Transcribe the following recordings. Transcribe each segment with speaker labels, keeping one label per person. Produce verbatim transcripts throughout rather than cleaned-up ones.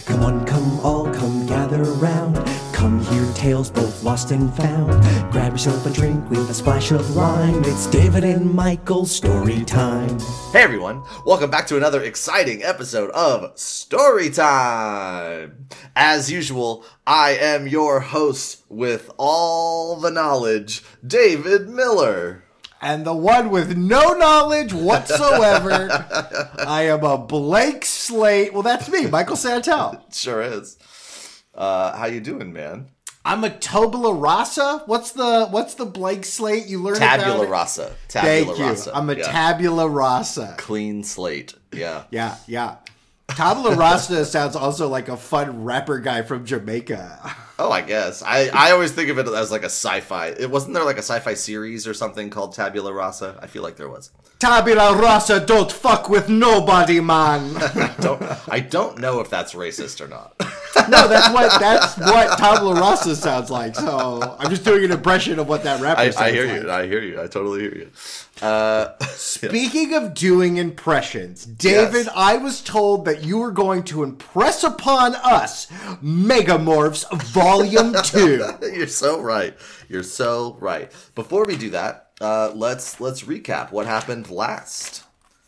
Speaker 1: Come on, come all, come gather round. Come hear tales both lost and found. Grab yourself a drink with a splash of lime. It's David and Michael's story time.
Speaker 2: Hey everyone, welcome back to another exciting episode of Story Time. As usual, I am your host with all the knowledge, David Miller.
Speaker 3: And the one with no knowledge whatsoever, I am a blank slate. Well, that's me, Michael Santel.
Speaker 2: Sure is. Uh, how you doing, man?
Speaker 3: I'm a tabula rasa. What's the what's the blank slate you learn about?
Speaker 2: Tabula
Speaker 3: it?
Speaker 2: rasa. Tabula
Speaker 3: Thank you.
Speaker 2: rasa.
Speaker 3: I'm a
Speaker 2: yeah.
Speaker 3: tabula rasa.
Speaker 2: Clean slate. Yeah.
Speaker 3: Yeah, yeah. Tabula rasa sounds also like a fun rapper guy from Jamaica.
Speaker 2: Oh, I guess. I, I always think of it as like a sci-fi. It wasn't there like a sci-fi series or something called Tabula Rasa? I feel like there was.
Speaker 3: Tabula rasa, don't fuck with nobody, man.
Speaker 2: I don't I don't know if that's racist or not.
Speaker 3: No, that's what that's what tabula rasa sounds like. So I'm just doing an impression of what that rapper
Speaker 2: I,
Speaker 3: sounds
Speaker 2: I hear
Speaker 3: like.
Speaker 2: you. I hear you. I totally hear you. Uh,
Speaker 3: Speaking of doing impressions, David,
Speaker 2: Yes.
Speaker 3: I was told that you were going to impress upon us Megamorphs Volume two.
Speaker 2: You're so right. You're so right. Before we do that, uh, let's let's recap what happened last.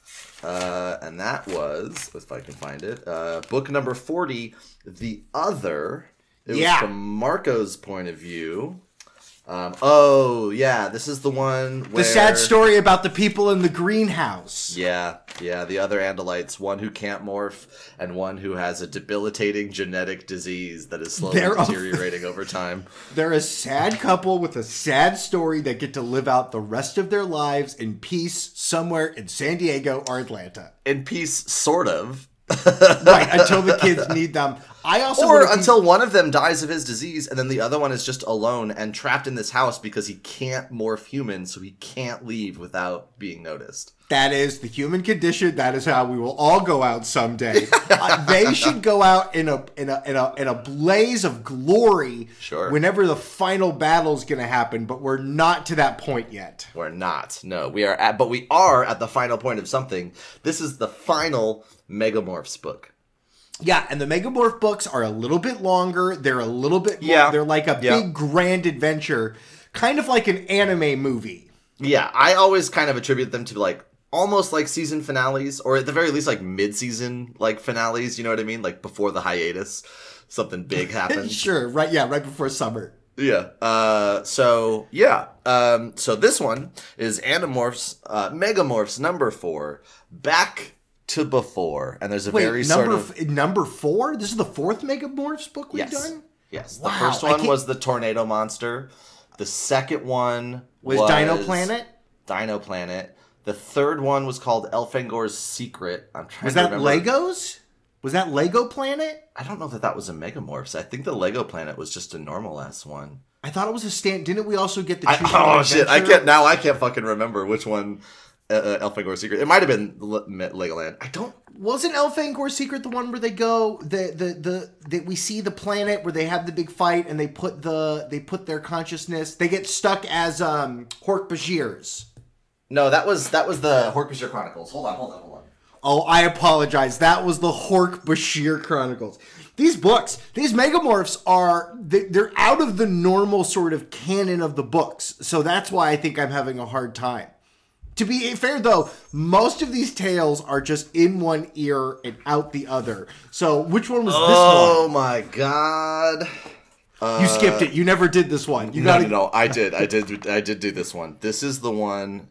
Speaker 2: Uh, and that was, if I can find it, uh, book number forty, The Other. It
Speaker 3: Yeah.
Speaker 2: was from Marco's point of view. Um, oh, yeah, this is the one where...
Speaker 3: The sad story about the people in the greenhouse.
Speaker 2: Yeah, yeah, the other Andalites, one who can't morph and one who has a debilitating genetic disease that is slowly
Speaker 3: They're all-
Speaker 2: deteriorating over time.
Speaker 3: They're a sad couple with a sad story that get to live out the rest of their lives in peace somewhere in San Diego or Atlanta.
Speaker 2: In peace, sort of.
Speaker 3: Right, until the kids need them. I also
Speaker 2: Or
Speaker 3: wanna be-
Speaker 2: until one of them dies of his disease and then the other one is just alone and trapped in this house because he can't morph human, so he can't leave without being noticed.
Speaker 3: That is the human condition. That is how we will all go out someday. uh, they should go out in a in a in a in a blaze of glory.
Speaker 2: Sure.
Speaker 3: Whenever the final battle is going to happen, but we're not to that point yet.
Speaker 2: We're not. No, we are at, but we are at the final point of something. This is the final Megamorphs book.
Speaker 3: Yeah, and the Megamorph books are a little bit longer. They're a little bit more,
Speaker 2: Yeah.
Speaker 3: they're like a
Speaker 2: Yeah.
Speaker 3: big grand adventure, kind of like an anime movie.
Speaker 2: Yeah, I always kind of attribute them to like almost like season finales, or at the very least like mid-season like finales, you know what I mean? Like before the hiatus, something big happens.
Speaker 3: Sure, right, yeah, right before summer.
Speaker 2: Yeah. Uh, so yeah. Um, so this one is Animorphs, uh, Megamorphs number four, Back to Before, and there's a
Speaker 3: Wait,
Speaker 2: very
Speaker 3: number
Speaker 2: sort of
Speaker 3: f- number four? This is the fourth Megamorphs book we've
Speaker 2: yes,
Speaker 3: done?
Speaker 2: yes. The
Speaker 3: Wow,
Speaker 2: first
Speaker 3: I
Speaker 2: one
Speaker 3: can't-
Speaker 2: was the Tornado Monster. The second one
Speaker 3: Was,
Speaker 2: was,
Speaker 3: Dino Planet?
Speaker 2: Dino Planet. The third one was called Elfangor's Secret. I'm trying
Speaker 3: Was
Speaker 2: to
Speaker 3: that
Speaker 2: remember.
Speaker 3: Legos? Was that Lego Planet?
Speaker 2: I don't know that that was a Megamorphs. I think the Lego Planet was just a normal ass one.
Speaker 3: I thought it was a stand. Didn't we also get the?
Speaker 2: I,
Speaker 3: Choose
Speaker 2: oh
Speaker 3: Your Own
Speaker 2: shit! I
Speaker 3: Adventure?
Speaker 2: can't now. I can't fucking remember which one. Uh, uh, Elfangor's Secret. It might have been Le- Legoland. I don't.
Speaker 3: Wasn't Elfangor's Secret the one where they go the the the that we see the planet where they have the big fight and they put the they put their consciousness they get stuck as um Hork-Bajirs.
Speaker 2: No, that was that was the Hork-Bajir Chronicles. Hold on, hold on, hold on.
Speaker 3: Oh, I apologize. That was the Hork-Bajir Chronicles. These books, these Megamorphs are they- they're out of the normal sort of canon of the books, so that's why I think I'm having a hard time. To be fair, though, most of these tales are just in one ear and out the other. So, which one was
Speaker 2: Oh my god!
Speaker 3: this one? You skipped it. You never did this one. You
Speaker 2: No,
Speaker 3: gotta...
Speaker 2: no, no. I did. I did. I did do this one. This is the one.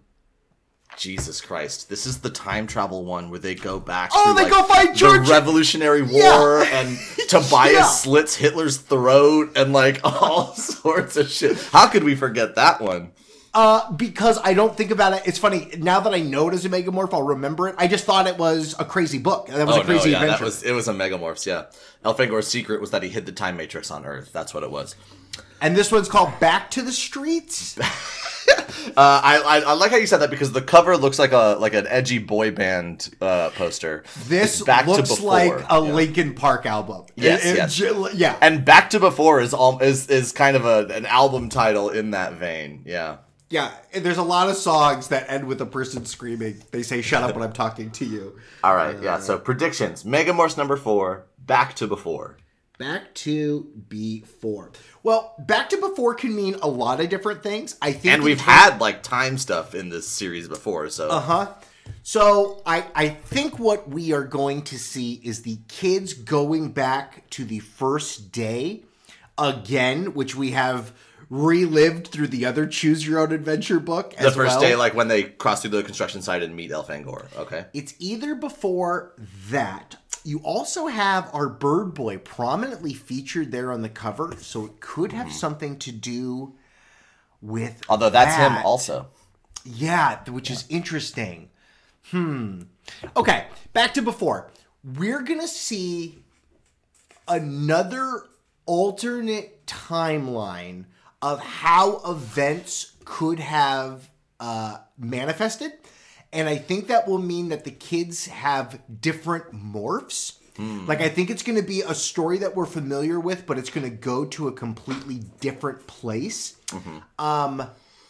Speaker 2: Jesus Christ! This is the time travel one where they go back.
Speaker 3: Oh,
Speaker 2: through,
Speaker 3: they
Speaker 2: like,
Speaker 3: go fight George-
Speaker 2: the Revolutionary War,
Speaker 3: Yeah.
Speaker 2: and Tobias
Speaker 3: Yeah.
Speaker 2: slits Hitler's throat, and like all sorts of shit. How could we forget that one?
Speaker 3: Uh, because I don't think about it. It's funny now that I know it is a Megamorph. I'll remember it. I just thought it was a crazy book. That was a crazy
Speaker 2: Oh, yeah,
Speaker 3: adventure.
Speaker 2: that was it. Was a Megamorphs. Yeah, Elfangor's secret was that he hid the time matrix on Earth. That's what it was.
Speaker 3: And this one's called Back to the Streets.
Speaker 2: Uh, I, I I like how you said that because the cover looks like a like an edgy boy band uh, poster.
Speaker 3: This
Speaker 2: It's Back to
Speaker 3: looks
Speaker 2: Before.
Speaker 3: like a
Speaker 2: Yeah.
Speaker 3: Linkin Park album.
Speaker 2: Yes,
Speaker 3: It- it-
Speaker 2: yes.
Speaker 3: j- yeah.
Speaker 2: And Back to Before is all is is kind of a an album title in that vein. Yeah.
Speaker 3: Yeah, and there's a lot of songs that end with a person screaming. They say, "Shut up when I'm talking to you."
Speaker 2: All right. Yeah. So predictions: Megamorphs number four, back to before?
Speaker 3: Back to before. Well, back to before can mean a lot of different things. I think,
Speaker 2: and we've had like time stuff in this series before, so
Speaker 3: uh huh. So I I think what we are going to see is the kids going back to the first day again, which we have relived through the other Choose Your Own Adventure book.
Speaker 2: The
Speaker 3: as
Speaker 2: first
Speaker 3: well.
Speaker 2: day, like when they cross through the construction site and meet Elfangor. Okay,
Speaker 3: it's either before that. You also have our bird boy prominently featured there on the cover, so it could have mm-hmm. something to do with
Speaker 2: Although that's
Speaker 3: that.
Speaker 2: him also.
Speaker 3: Yeah, which yeah. is interesting. Hmm. Okay, back to before. We're going to see another alternate timeline of how events could have uh, manifested. And I think that will mean that the kids have different morphs. Mm. Like, I think it's going to be a story that we're familiar with, but it's going to go to a completely different place. Mm-hmm. Um,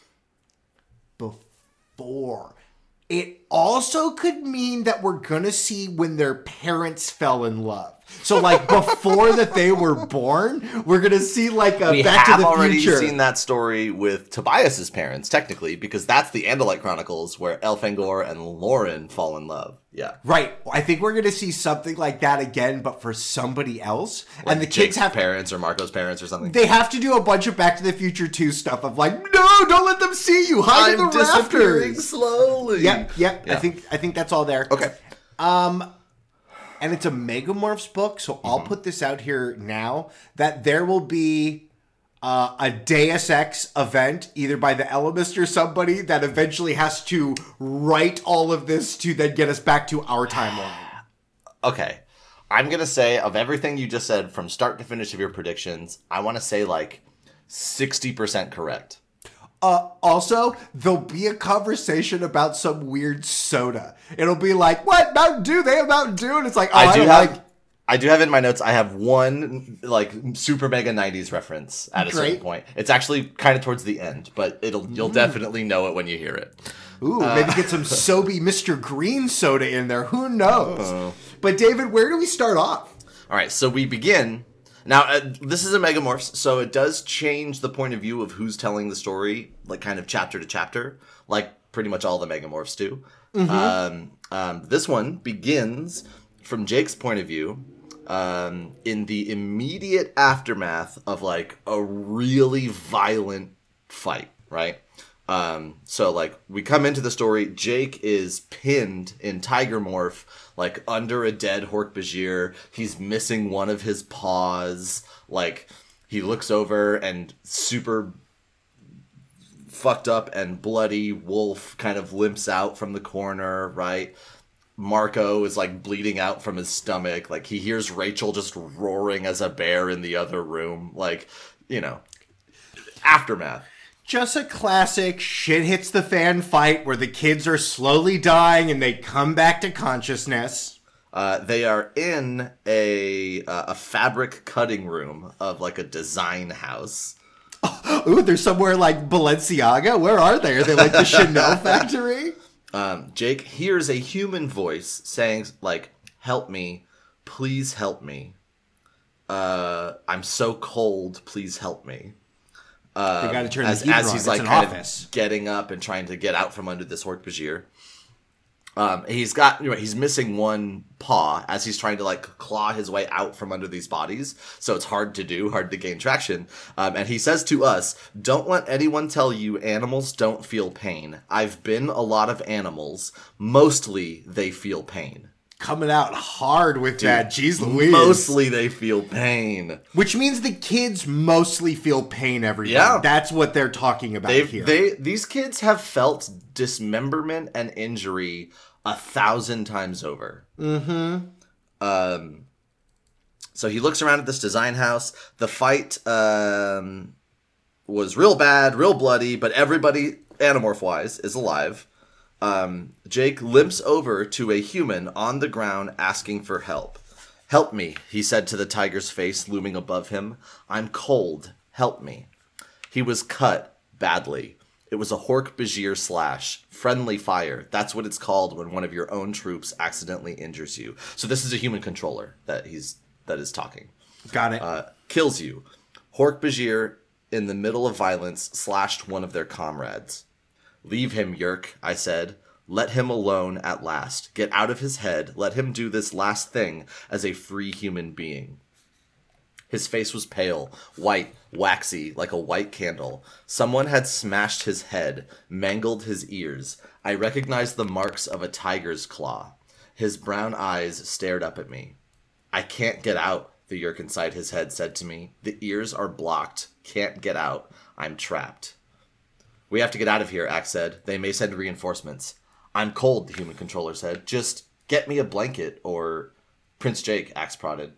Speaker 3: before. It also could mean that we're going to see when their parents fell in love. So, like, before that they were born, we're going to see, like, a
Speaker 2: we
Speaker 3: Back to the Future.
Speaker 2: We have already seen that story with Tobias's parents, technically, because that's the Andalite Chronicles where Elfangor and Lauren fall in love. Yeah.
Speaker 3: Right. I think we're going to see something like that again, but for somebody else.
Speaker 2: Like
Speaker 3: and the
Speaker 2: Jake's
Speaker 3: kids have
Speaker 2: parents or Marco's parents or something.
Speaker 3: They have to do a bunch of Back to the Future two stuff of like, no, don't let them see you. Hide
Speaker 2: I'm
Speaker 3: in the
Speaker 2: disappearing
Speaker 3: rafters.
Speaker 2: slowly.
Speaker 3: Yep, yep.
Speaker 2: Yeah.
Speaker 3: I think I think that's all there.
Speaker 2: Okay.
Speaker 3: Um, and it's a Megamorphs book, so mm-hmm. I'll put this out here now that there will be uh, a Deus Ex event, either by the Ellimist or somebody, that eventually has to write all of this to then get us back to our timeline.
Speaker 2: Okay. I'm going to say, of everything you just said from start to finish of your predictions, I want to say like sixty percent correct.
Speaker 3: Uh, also, there'll be a conversation about some weird soda. It'll be like, what? Mountain Dew? They have Mountain Dew? And it's like, oh, I,
Speaker 2: I do
Speaker 3: don't
Speaker 2: have,
Speaker 3: like...
Speaker 2: I do have in my notes, I have one like super mega nineties reference at a
Speaker 3: Great.
Speaker 2: certain point. It's actually kind of towards the end, but it'll you'll mm. definitely know it when you hear it.
Speaker 3: Ooh, uh, maybe get some Sobe Mister Green soda in there. Who knows?
Speaker 2: Uh,
Speaker 3: but David, where do we start off?
Speaker 2: All right, so we begin... Now, uh, this is a Megamorphs, so it does change the point of view of who's telling the story, like kind of chapter to chapter, like pretty much all the Megamorphs do. Mm-hmm. Um, um, this one begins from Jake's point of view um, in the immediate aftermath of like a really violent fight, right? Um, so like we come into the story, Jake is pinned in Tiger Morph, like under a dead Hork-Bajir. He's missing one of his paws. Like he looks over and super fucked up and bloody Wolf kind of limps out from the corner, right? Marco is like bleeding out from his stomach. Like he hears Rachel just roaring as a bear in the other room. Like, you know, aftermath.
Speaker 3: Just a classic shit hits the fan fight where the kids are slowly dying and they come back to consciousness.
Speaker 2: Uh, they are in a uh, a fabric cutting room of like a design house.
Speaker 3: Oh, ooh, they're somewhere like Balenciaga. Where are they? Are they like the Chanel factory?
Speaker 2: Um, Jake hears a human voice saying like, "Help me, please help me. Uh, I'm so cold. Please help me." Um,
Speaker 3: they gotta turn
Speaker 2: as,
Speaker 3: the heater
Speaker 2: as
Speaker 3: on.
Speaker 2: he's
Speaker 3: It's
Speaker 2: like
Speaker 3: an
Speaker 2: kind
Speaker 3: office.
Speaker 2: of getting up and trying to get out from under this Hork-Bajir. Um, he's got, you know, he's missing one paw as he's trying to like claw his way out from under these bodies. So it's hard to do, hard to gain traction. Um, and he says to us, "Don't let anyone tell you animals don't feel pain. I've been a lot of animals. Mostly they feel pain."
Speaker 3: Coming out hard with
Speaker 2: Dude,
Speaker 3: that. Jeez Louise.
Speaker 2: Mostly they feel pain.
Speaker 3: Which means the kids mostly feel pain every day.
Speaker 2: Yeah.
Speaker 3: That's what they're talking about
Speaker 2: They've,
Speaker 3: here.
Speaker 2: They These kids have felt dismemberment and injury a thousand times over.
Speaker 3: Mm-hmm.
Speaker 2: Um, so he looks around at this design house. The fight um, was real bad, real bloody, but everybody, Animorph-wise, is alive. Um, Jake limps over to a human on the ground asking for help. "Help me," he said to the tiger's face looming above him. "I'm cold. Help me." He was cut badly. It was a Hork-Bajir slash. Friendly fire. That's what it's called when one of your own troops accidentally injures you. So this is a human controller that he's that is talking.
Speaker 3: Got it.
Speaker 2: Uh, kills you. Hork-Bajir, in the middle of violence, slashed one of their comrades. Leave him, Yerk, I said. Let him alone at last. Get out of his head. Let him do this last thing as a free human being. His face was pale, white, waxy, like a white candle. Someone had smashed his head, mangled his ears. I recognized the marks of a tiger's claw. His brown eyes stared up at me. I can't get out, the Yerk inside his head said to me. The ears are blocked. Can't get out. I'm trapped. We have to get out of here, Axe said. They may send reinforcements. I'm cold, the human controller said. Just get me a blanket, or... Prince Jake, Axe prodded.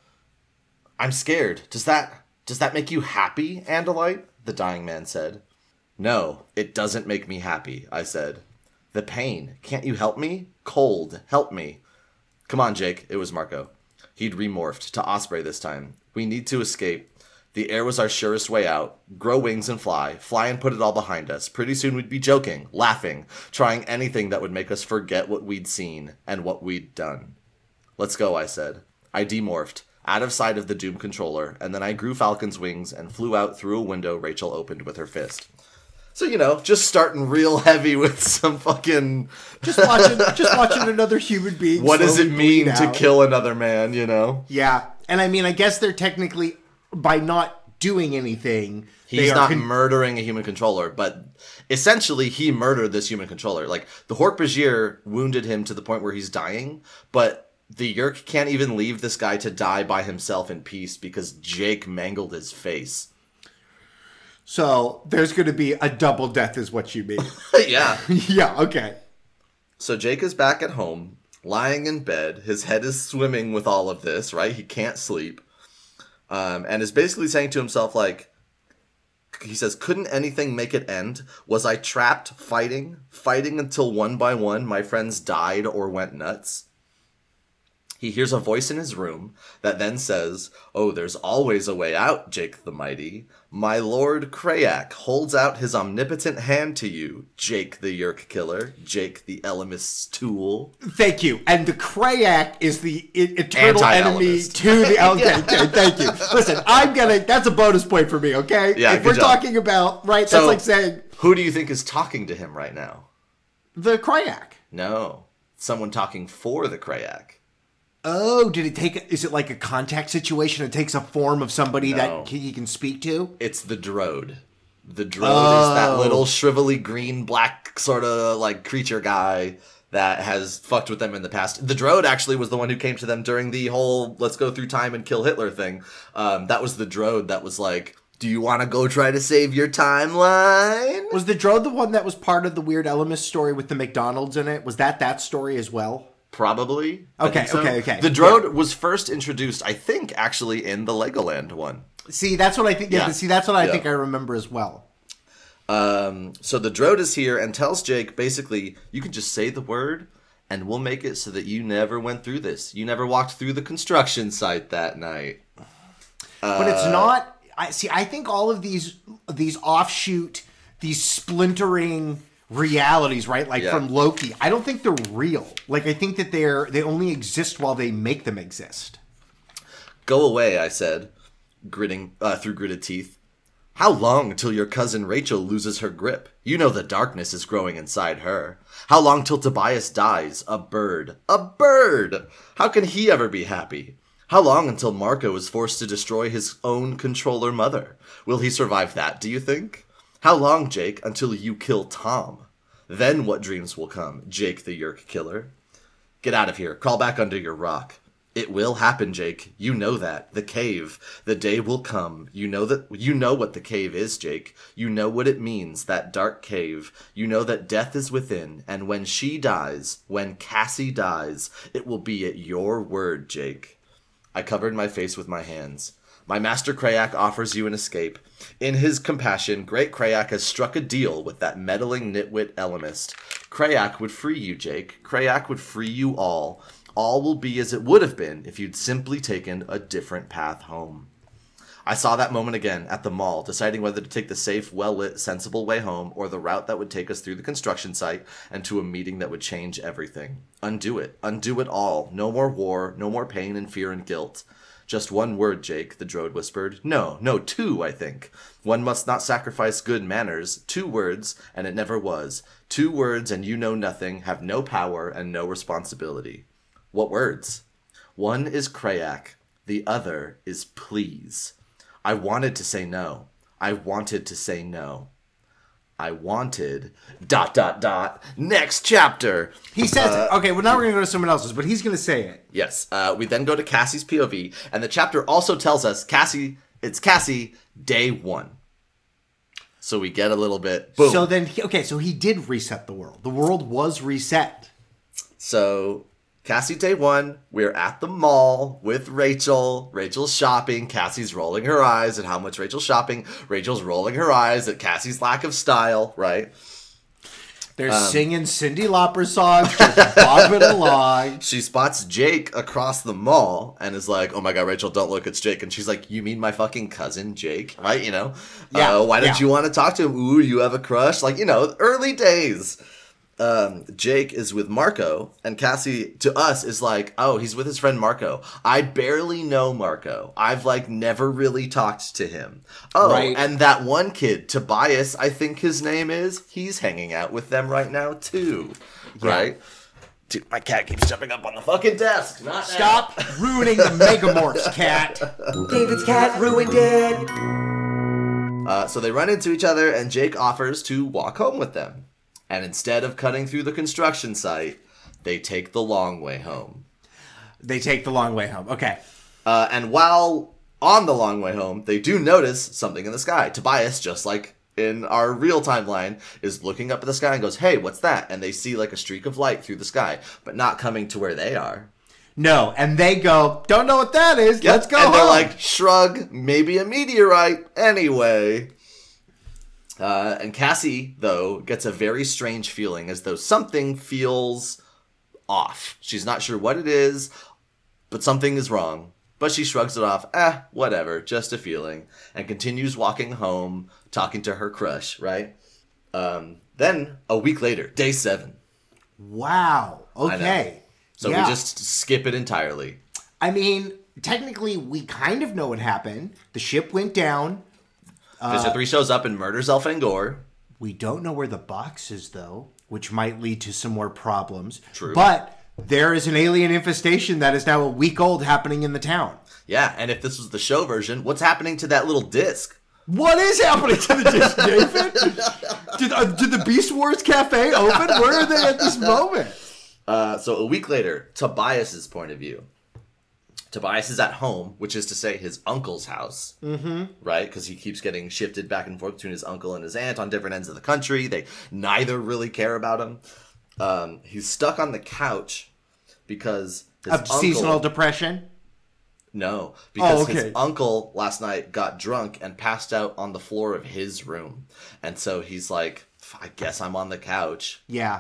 Speaker 2: I'm scared. Does that does that make you happy, Andalite? The dying man said. No, it doesn't make me happy, I said. The pain. Can't you help me? Cold. Help me. Come on, Jake. It was Marco. He'd remorphed to Osprey this time. We need to escape. The air was our surest way out. Grow wings and fly. Fly and put it all behind us. Pretty soon we'd be joking, laughing, trying anything that would make us forget what we'd seen and what we'd done. Let's go, I said. I demorphed, out of sight of the Doom controller, and then I grew Falcon's wings and flew out through a window Rachel opened with her fist. So, you know, just starting real heavy with some fucking...
Speaker 3: Just watching just watching another human being
Speaker 2: What does it
Speaker 3: slowly
Speaker 2: mean
Speaker 3: bleed
Speaker 2: to
Speaker 3: out.
Speaker 2: kill another man, you know?
Speaker 3: Yeah. And I mean, I guess they're technically, by not doing anything...
Speaker 2: He's
Speaker 3: they are
Speaker 2: not
Speaker 3: con-
Speaker 2: murdering a human controller, but essentially he murdered this human controller. Like, the Hork-Bajir wounded him to the point where he's dying, but... The Yerk can't even leave this guy to die by himself in peace because Jake mangled his face.
Speaker 3: So, there's going to be a double death is what you mean.
Speaker 2: Yeah.
Speaker 3: Yeah, okay.
Speaker 2: So Jake is back at home, lying in bed. His head is swimming with all of this, right? He can't sleep. Um, and is basically saying to himself, like, he says, couldn't anything make it end? Was I trapped fighting? Fighting until one by one my friends died or went nuts? He hears a voice in his room that then says, oh, there's always a way out, Jake the Mighty. My lord Krayak holds out his omnipotent hand to you, Jake the Yerk Killer, Jake the Ellimist's tool.
Speaker 3: Thank you. And the Krayak is the e- eternal enemy
Speaker 2: Anti-Ellimist.
Speaker 3: to the... Okay, okay, thank you. Listen, I'm gonna... That's a bonus point for me, okay?
Speaker 2: Yeah,
Speaker 3: if
Speaker 2: good
Speaker 3: we're
Speaker 2: job.
Speaker 3: talking about... Right, that's
Speaker 2: So-
Speaker 3: like saying...
Speaker 2: Who do you think is talking to him right now?
Speaker 3: The Krayak.
Speaker 2: No. Someone talking for the Krayak.
Speaker 3: Oh, did it take... Is it like a contact situation? It takes a form of somebody
Speaker 2: No.
Speaker 3: that he can speak to?
Speaker 2: It's the Drode. The Drode
Speaker 3: Oh.
Speaker 2: is that little shrivelly green black sort of like creature guy that has fucked with them in the past. The Drode actually was the one who came to them during the whole let's go through time and kill Hitler thing. Um, that was the Drode that was like, do you want to go try to save your timeline?
Speaker 3: Was the Drode the one that was part of the Weird Elemist story with the McDonald's in it? Was that that story as well?
Speaker 2: Probably. I
Speaker 3: Okay,
Speaker 2: think so.
Speaker 3: okay, okay.
Speaker 2: The Drode was first introduced, I think, actually in the Legoland one.
Speaker 3: See, that's what I think... Yeah,
Speaker 2: Yeah.
Speaker 3: see, that's what I
Speaker 2: Yeah.
Speaker 3: think I remember as well.
Speaker 2: Um, so the Drode is here and tells Jake, basically, you can just say the word and we'll make it so that you never went through this. You never walked through the construction site that night.
Speaker 3: But it's not... I see, I think all of these these offshoot, these splintering realities, right? Like
Speaker 2: Yeah.
Speaker 3: from Loki, I don't think they're real. Like, I think that they're they only exist while they make them exist.
Speaker 2: Go away, I said, gritting uh, through gritted teeth. How long till your cousin Rachel loses her grip? You know the darkness is growing inside her. How long till Tobias dies? A bird. A bird! How can he ever be happy? How long until Marco is forced to destroy his own controller mother? Will he survive that, do you think? How long, Jake, until you kill Tom? Then what dreams will come, Jake the Yerk Killer? Get out of here. Crawl back under your rock. It will happen, Jake. You know that. The cave. The day will come. You know that. You know what the cave is, Jake. You know what it means, that dark cave. You know that death is within, and when she dies, when Cassie dies, it will be at your word, Jake. I covered my face with my hands. My master Krayak offers you an escape. In his compassion, great Krayak has struck a deal with that meddling nitwit Ellimist. Krayak would free you, Jake. Krayak would free you all. All will be as it would have been if you'd simply taken a different path home. I saw that moment again at the mall, deciding whether to take the safe, well-lit, sensible way home or the route that would take us through the construction site and to a meeting that would change everything. Undo it. Undo it all. No more war. No more pain and fear and guilt. Just one word, Jake, the droid whispered. No, no, two, I think. One must not sacrifice good manners. Two words, and it never was. Two words, and you know nothing, have no power and no responsibility. What words? One is Krayak. The other is please. I wanted to say no. I wanted to say no. I wanted... Dot, dot, dot. Next chapter.
Speaker 3: He says
Speaker 2: Uh,
Speaker 3: it. Okay, well, now we're going to go to someone else's, but he's going to say it.
Speaker 2: Yes. Uh, we then go to Cassie's P O V, and the chapter also tells us Cassie... It's Cassie, day one. So we get a little bit... Boom.
Speaker 3: So then, he, okay, so he did reset the world. The world was reset.
Speaker 2: So, Cassie, day one, we're at the mall with Rachel. Rachel's shopping. Cassie's rolling her eyes at how much Rachel's shopping. Rachel's rolling her eyes at Cassie's lack of style, right?
Speaker 3: They're singing Cyndi Lauper songs, just bobbing along.
Speaker 2: She spots Jake across the mall and is like, oh my god, Rachel, don't look, it's Jake. And she's like, you mean my fucking cousin Jake? Right, you know?
Speaker 3: Yeah,
Speaker 2: Uh, why don't
Speaker 3: yeah.
Speaker 2: you want to talk to him? Ooh, you have a crush? Like, you know, early days. Um, Jake is with Marco, and Cassie, to us, is like, oh, he's with his friend Marco. I barely know Marco. I've, like, never really talked to him. Oh,
Speaker 3: Right.
Speaker 2: and that one kid, Tobias, I think his name is, he's hanging out with them right now, too. Right? Dude, my cat keeps jumping up on the fucking desk. Not now.
Speaker 3: Stop ruining the Megamorphs, cat.
Speaker 1: David's cat ruined it.
Speaker 2: Uh, so they run into each other, and Jake offers to walk home with them. And instead of cutting through the construction site, they take the long way home.
Speaker 3: They take the long way home. Okay.
Speaker 2: Uh, and while on the long way home, they do notice something in the sky. Tobias, just like in our real timeline, is looking up at the sky and goes, hey, what's that? And they see like a streak of light through the sky, but not coming to where they are.
Speaker 3: No, and they go, don't know what that is.
Speaker 2: Yep.
Speaker 3: Let's go
Speaker 2: And
Speaker 3: home.
Speaker 2: they're like, shrug, maybe a meteorite. Anyway. Uh, and Cassie, though, gets a very strange feeling as though something feels off. She's not sure what it is, but something is wrong. But she shrugs it off, eh, whatever, just a feeling, and continues walking home, talking to her crush, right? Um, then, a week later, day seven.
Speaker 3: Wow. Okay.
Speaker 2: So
Speaker 3: Yeah.
Speaker 2: we just skip it entirely.
Speaker 3: I mean, technically, we kind of know what happened. The ship went down.
Speaker 2: Visitor three shows up and murders Elfangor.
Speaker 3: We don't know where the box is, though, which might lead to some more problems.
Speaker 2: True.
Speaker 3: But there is an alien infestation that is now a week old happening in the town.
Speaker 2: Yeah, and if this was the show version, what's happening to that little disc?
Speaker 3: What is happening to the disc, David? Did, uh, did the Beast Wars Cafe open? Where are they at this moment?
Speaker 2: Uh, so a week later, Tobias's point of view. Tobias is at home, which is to say his uncle's house, mm-hmm. right? Because he keeps getting shifted back and forth between his uncle and his aunt on different ends of the country. They neither really care about him. Um, he's stuck on the couch because his
Speaker 3: Of
Speaker 2: uncle...
Speaker 3: seasonal depression?
Speaker 2: No, because
Speaker 3: Oh, okay.
Speaker 2: his uncle last night got drunk and passed out on the floor of his room. And so he's like, I guess I'm on the couch.
Speaker 3: Yeah.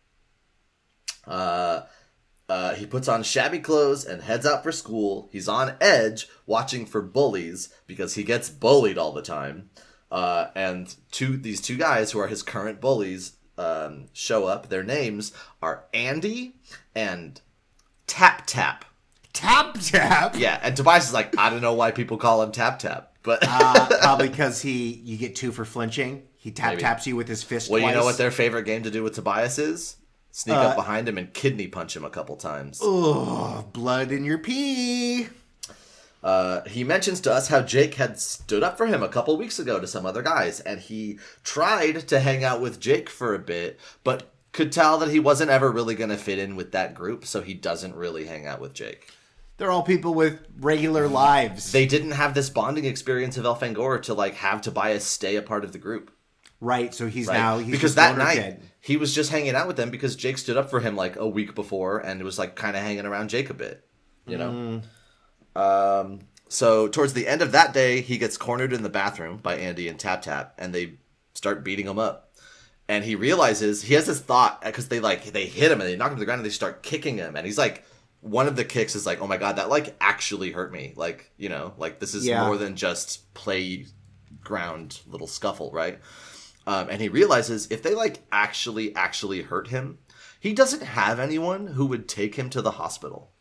Speaker 2: Uh... Uh, he puts on shabby clothes and heads out for school. He's on edge, watching for bullies, because he gets bullied all the time. Uh, and two these two guys, who are his current bullies, um, show up. Their names are Andy and Tap Tap.
Speaker 3: Tap Tap?
Speaker 2: Yeah, and Tobias is like, I don't know why people call him Tap Tap. But
Speaker 3: uh, probably because he you get two for flinching. He tap
Speaker 2: Maybe.
Speaker 3: taps you with his fist
Speaker 2: well,
Speaker 3: twice.
Speaker 2: you know what their favorite game to do with Tobias is? Sneak
Speaker 3: Uh,
Speaker 2: up behind him and kidney punch him a couple times.
Speaker 3: Oh, blood in your pee.
Speaker 2: Uh, he mentions to us how Jake had stood up for him a couple weeks ago to some other guys, and he tried to hang out with Jake for a bit, but could tell that he wasn't ever really going to fit in with that group, so he doesn't really hang out with Jake.
Speaker 3: They're all people with regular lives.
Speaker 2: They didn't have this bonding experience of Elfangor to like have Tobias stay a part of the group.
Speaker 3: Right, so he's
Speaker 2: Right?
Speaker 3: now he's
Speaker 2: because
Speaker 3: just
Speaker 2: that
Speaker 3: loner
Speaker 2: night
Speaker 3: kid.
Speaker 2: he was just hanging out with them because Jake stood up for him like a week before and was like kind of hanging around Jake a bit, you know.
Speaker 3: Mm.
Speaker 2: Um, so towards the end of that day, he gets cornered in the bathroom by Andy and Tap Tap, and they start beating him up. And he realizes he has this thought because they like they hit him and they knock him to the ground and they start kicking him, and he's like one of the kicks is like, oh my god, that like actually hurt me. Like, you know, like this is
Speaker 3: Yeah.
Speaker 2: more than just playground little scuffle, right? Um, and he realizes if they like actually, actually hurt him, he doesn't have anyone who would take him to the hospital.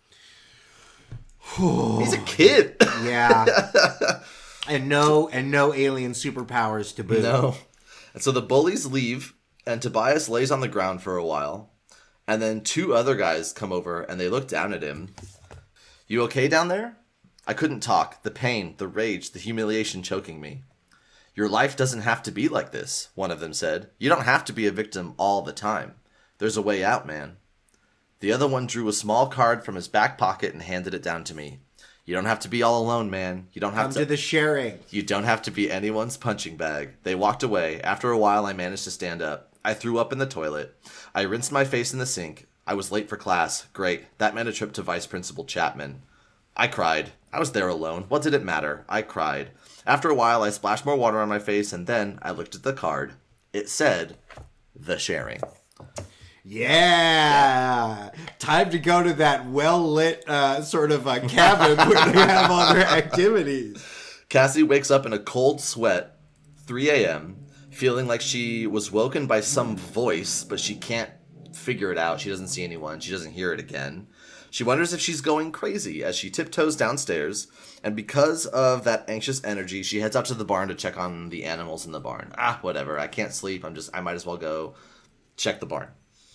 Speaker 2: He's a kid.
Speaker 3: Yeah. and no and no alien superpowers to boot.
Speaker 2: No. And so the bullies leave, and Tobias lays on the ground for a while. And then two other guys come over, and they look down at him. You okay down there? I couldn't talk. The pain, the rage, the humiliation choking me. Your life doesn't have to be like this, one of them said. You don't have to be a victim all the time. There's a way out, man. The other one drew a small card from his back pocket and handed it down to me. You don't have to be all alone, man. You don't have
Speaker 3: Come
Speaker 2: to...
Speaker 3: to the sharing.
Speaker 2: You don't have to be anyone's punching bag. They walked away. After a while, I managed to stand up. I threw up in the toilet. I rinsed my face in the sink. I was late for class. Great. That meant a trip to Vice Principal Chapman. I cried. I was there alone. What did it matter? I cried. After a while, I splashed more water on my face, and then I looked at the card. It said, The Sharing.
Speaker 3: Yeah. Time to go to that well-lit uh, sort of uh, cabin where they have all their activities.
Speaker 2: Cassie wakes up in a cold sweat, three a.m., feeling like she was woken by some voice, but she can't figure it out. She doesn't see anyone. She doesn't hear it again. She wonders if she's going crazy as she tiptoes downstairs, and because of that anxious energy, she heads out to the barn to check on the animals in the barn. Ah, whatever. I can't sleep. I'm just, I might as well go check the barn.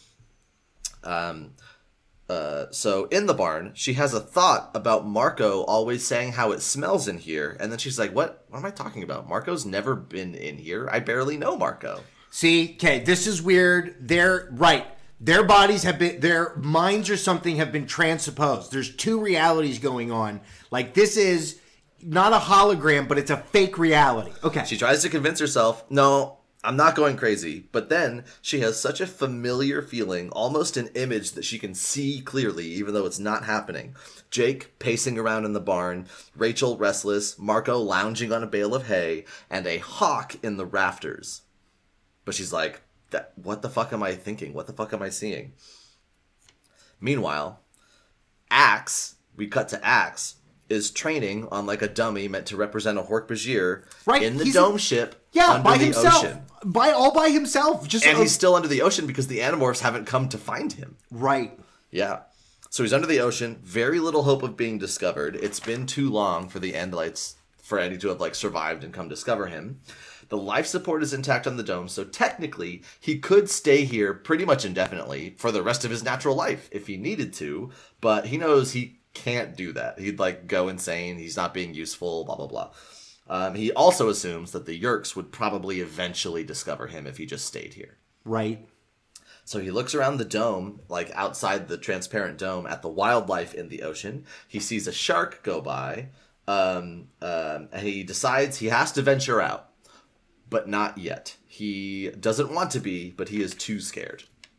Speaker 2: Um, uh, so in the barn, she has a thought about Marco always saying how it smells in here. And then she's like, what, what am I talking about? Marco's never been in here. I barely know Marco.
Speaker 3: See, okay, this is weird. They're right. Their bodies have been, their minds or something have been transposed. There's two realities going on. Like this is not a hologram, but it's a fake reality. Okay.
Speaker 2: She tries to convince herself, no, I'm not going crazy. But then she has such a familiar feeling, almost an image that she can see clearly, even though it's not happening. Jake pacing around in the barn, Rachel restless, Marco lounging on a bale of hay, and a hawk in the rafters. But she's like, that, what the fuck am I thinking? What the fuck am I seeing? Meanwhile, Axe, we cut to Axe, is training on like a dummy meant to represent a Hork-Bajir
Speaker 3: Right,
Speaker 2: in the
Speaker 3: he's-
Speaker 2: dome ship
Speaker 3: Yeah,
Speaker 2: under
Speaker 3: by
Speaker 2: the
Speaker 3: himself.
Speaker 2: ocean.
Speaker 3: By all by himself. Just
Speaker 2: And
Speaker 3: a-
Speaker 2: he's still under the ocean because the Animorphs haven't come to find him.
Speaker 3: right.
Speaker 2: Yeah. So he's under the ocean, very little hope of being discovered. It's been too long for the Andalites, for Andy to have like survived and come discover him. The life support is intact on the dome, so technically he could stay here pretty much indefinitely for the rest of his natural life if he needed to, but he knows he can't do that. He'd like go insane, he's not being useful, blah blah blah. Um, he also assumes that the Yeerks would probably eventually discover him if he just stayed here.
Speaker 3: Right.
Speaker 2: So he looks around the dome, like outside the transparent dome, at the wildlife in the ocean. He sees a shark go by, um, um, and he decides he has to venture out. But not yet. He doesn't want to be, but he is too scared.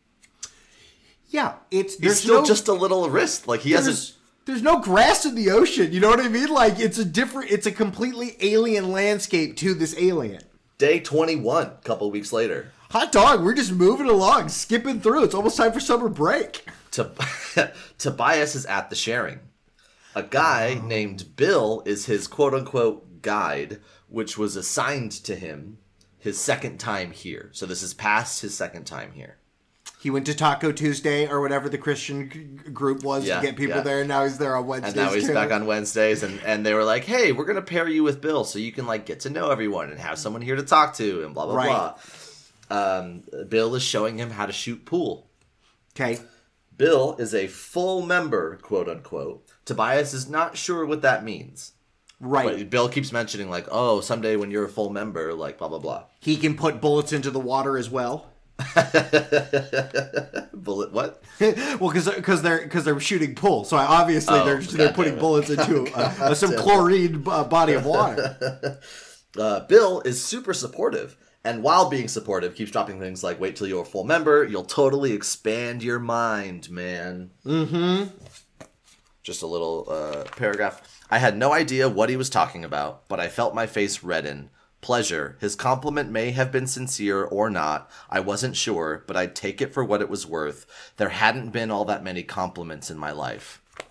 Speaker 3: Yeah, it's
Speaker 2: He's
Speaker 3: there's
Speaker 2: still
Speaker 3: no,
Speaker 2: just a little risk. Like he
Speaker 3: there's,
Speaker 2: hasn't.
Speaker 3: there's no grass in the ocean. You know what I mean? Like it's a different, it's a completely alien landscape to this alien.
Speaker 2: Day twenty-one, a couple weeks later.
Speaker 3: Hot dog, we're just moving along, skipping through. It's almost time for summer break.
Speaker 2: Tob- Tobias is at the sharing. A guy
Speaker 3: Oh.
Speaker 2: named Bill is his quote-unquote guide, which was assigned to him his second time here. So this is past his second time here.
Speaker 3: He went to Taco Tuesday or whatever the Christian g- group was
Speaker 2: Yeah,
Speaker 3: to get people
Speaker 2: yeah.
Speaker 3: there, and now he's there on Wednesdays.
Speaker 2: And now he's
Speaker 3: too.
Speaker 2: back on Wednesdays, and, and they were like, hey, we're going to pair you with Bill so you can like get to know everyone and have someone here to talk to and blah, blah,
Speaker 3: Right.
Speaker 2: blah. Um, Bill is showing him how to shoot pool.
Speaker 3: Okay.
Speaker 2: Bill is a full member, quote unquote. Tobias is not sure what that means.
Speaker 3: Right.
Speaker 2: But Bill keeps mentioning like, oh, someday when you're a full member, like blah, blah, blah.
Speaker 3: He can put bullets into the water as well.
Speaker 2: Bullet what?
Speaker 3: Well, because they're because they're shooting pool, so obviously
Speaker 2: Oh,
Speaker 3: they're they're
Speaker 2: God
Speaker 3: putting
Speaker 2: damn it.
Speaker 3: bullets into uh, uh, some
Speaker 2: damn it.
Speaker 3: chlorine uh, body of water.
Speaker 2: Uh, Bill is super supportive. And while being supportive, keeps dropping things like, wait till you're a full member. You'll totally expand your mind, man.
Speaker 3: Mm-hmm.
Speaker 2: Just a little uh, paragraph. I had no idea what he was talking about, but I felt my face redden. Pleasure. His compliment may have been sincere or not. I wasn't sure, but I'd take it for what it was worth. There hadn't been all that many compliments in my life.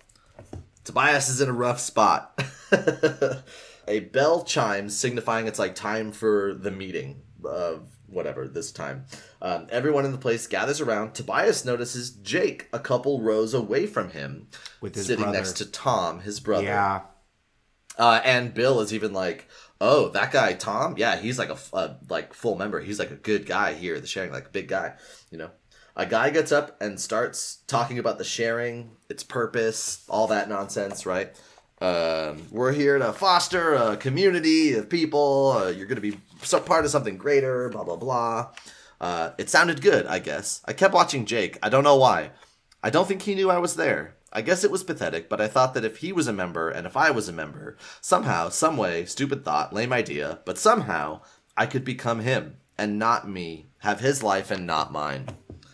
Speaker 2: Tobias is in a rough spot. A bell chimes, signifying it's like time for the meeting of whatever this time. Um, everyone in the place gathers around. Tobias notices Jake a couple rows away from him,
Speaker 3: with his
Speaker 2: sitting
Speaker 3: brother.
Speaker 2: next to Tom, his brother.
Speaker 3: Yeah.
Speaker 2: Uh, and Bill is even like, oh, that guy Tom, yeah, he's like a, a like full member. He's like a good guy here. The sharing, like a big guy, you know. A guy gets up and starts talking about the sharing, its purpose, all that nonsense, right? Um, we're here to foster a community of people. Uh, you're going to be some part of something greater, blah, blah, blah. Uh, it sounded good, I guess. I kept watching Jake. I don't know why. I don't think he knew I was there. I guess it was pathetic, but I thought that if he was a member and if I was a member, somehow, some way, stupid thought, lame idea, but somehow I could become him and not me, have his life and not mine.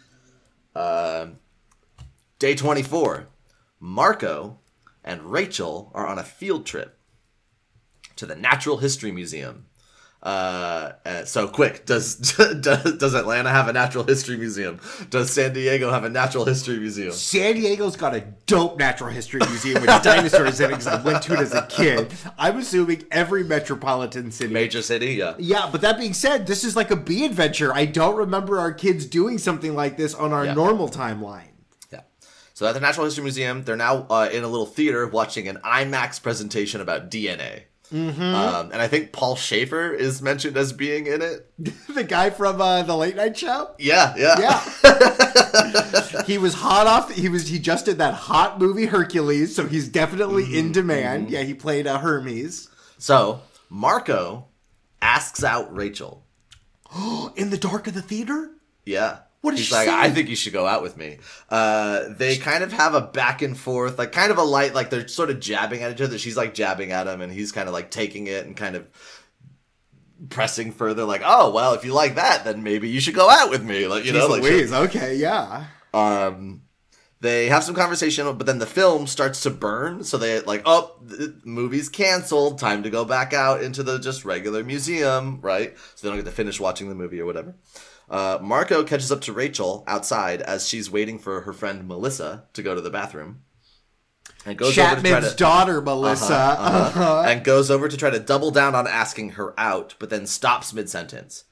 Speaker 2: Uh, day twenty-four. Marco and Rachel are on a field trip to the Natural History Museum. Uh, uh, so quick, does, does does Atlanta have a natural history museum? Does San Diego have a natural history museum?
Speaker 3: San Diego's got a dope natural history museum with dinosaurs in it because I went to it as a kid. I'm assuming every metropolitan city.
Speaker 2: Major city, yeah.
Speaker 3: Yeah, but that being said, this is like a bee adventure. I don't remember our kids doing something like this on our
Speaker 2: Yeah.
Speaker 3: normal timeline.
Speaker 2: Yeah. So at the Natural History Museum, they're now uh, in a little theater watching an IMAX presentation about D N A. Mm-hmm. Um, and I think Paul Schaefer is mentioned as being in it.
Speaker 3: The guy from uh, the Late Night Show?
Speaker 2: Yeah, yeah.
Speaker 3: Yeah. He was hot off. He was. He just did that hot movie Hercules, so he's definitely mm-hmm. in demand. Mm-hmm. Yeah, he played uh, Hermes.
Speaker 2: So Marco asks out Rachel.
Speaker 3: In the dark of the theater?
Speaker 2: Yeah.
Speaker 3: What did
Speaker 2: He's
Speaker 3: she
Speaker 2: like,
Speaker 3: say?
Speaker 2: I think you should go out with me. Uh, they kind of have a back and forth, like kind of a light, like they're sort of jabbing at each other. She's like jabbing at him, and he's kind of like taking it and kind of pressing further, like, oh, well, if you like that, then maybe you should go out with me. Like, you
Speaker 3: Jeez
Speaker 2: know, like,
Speaker 3: Louise, okay, yeah.
Speaker 2: Um, they have some conversation, but then the film starts to burn. So they like, oh, the movie's canceled. Time to go back out into the just regular museum, right? So they don't get to finish watching the movie or whatever. Uh, Marco catches up to Rachel outside as she's waiting for her friend Melissa to go to the bathroom. And goes
Speaker 3: Chapman's
Speaker 2: over to try to,
Speaker 3: daughter, Melissa.
Speaker 2: Uh-huh, uh-huh,
Speaker 3: Uh-huh.
Speaker 2: And goes over to try to double down on asking her out, but then stops mid-sentence.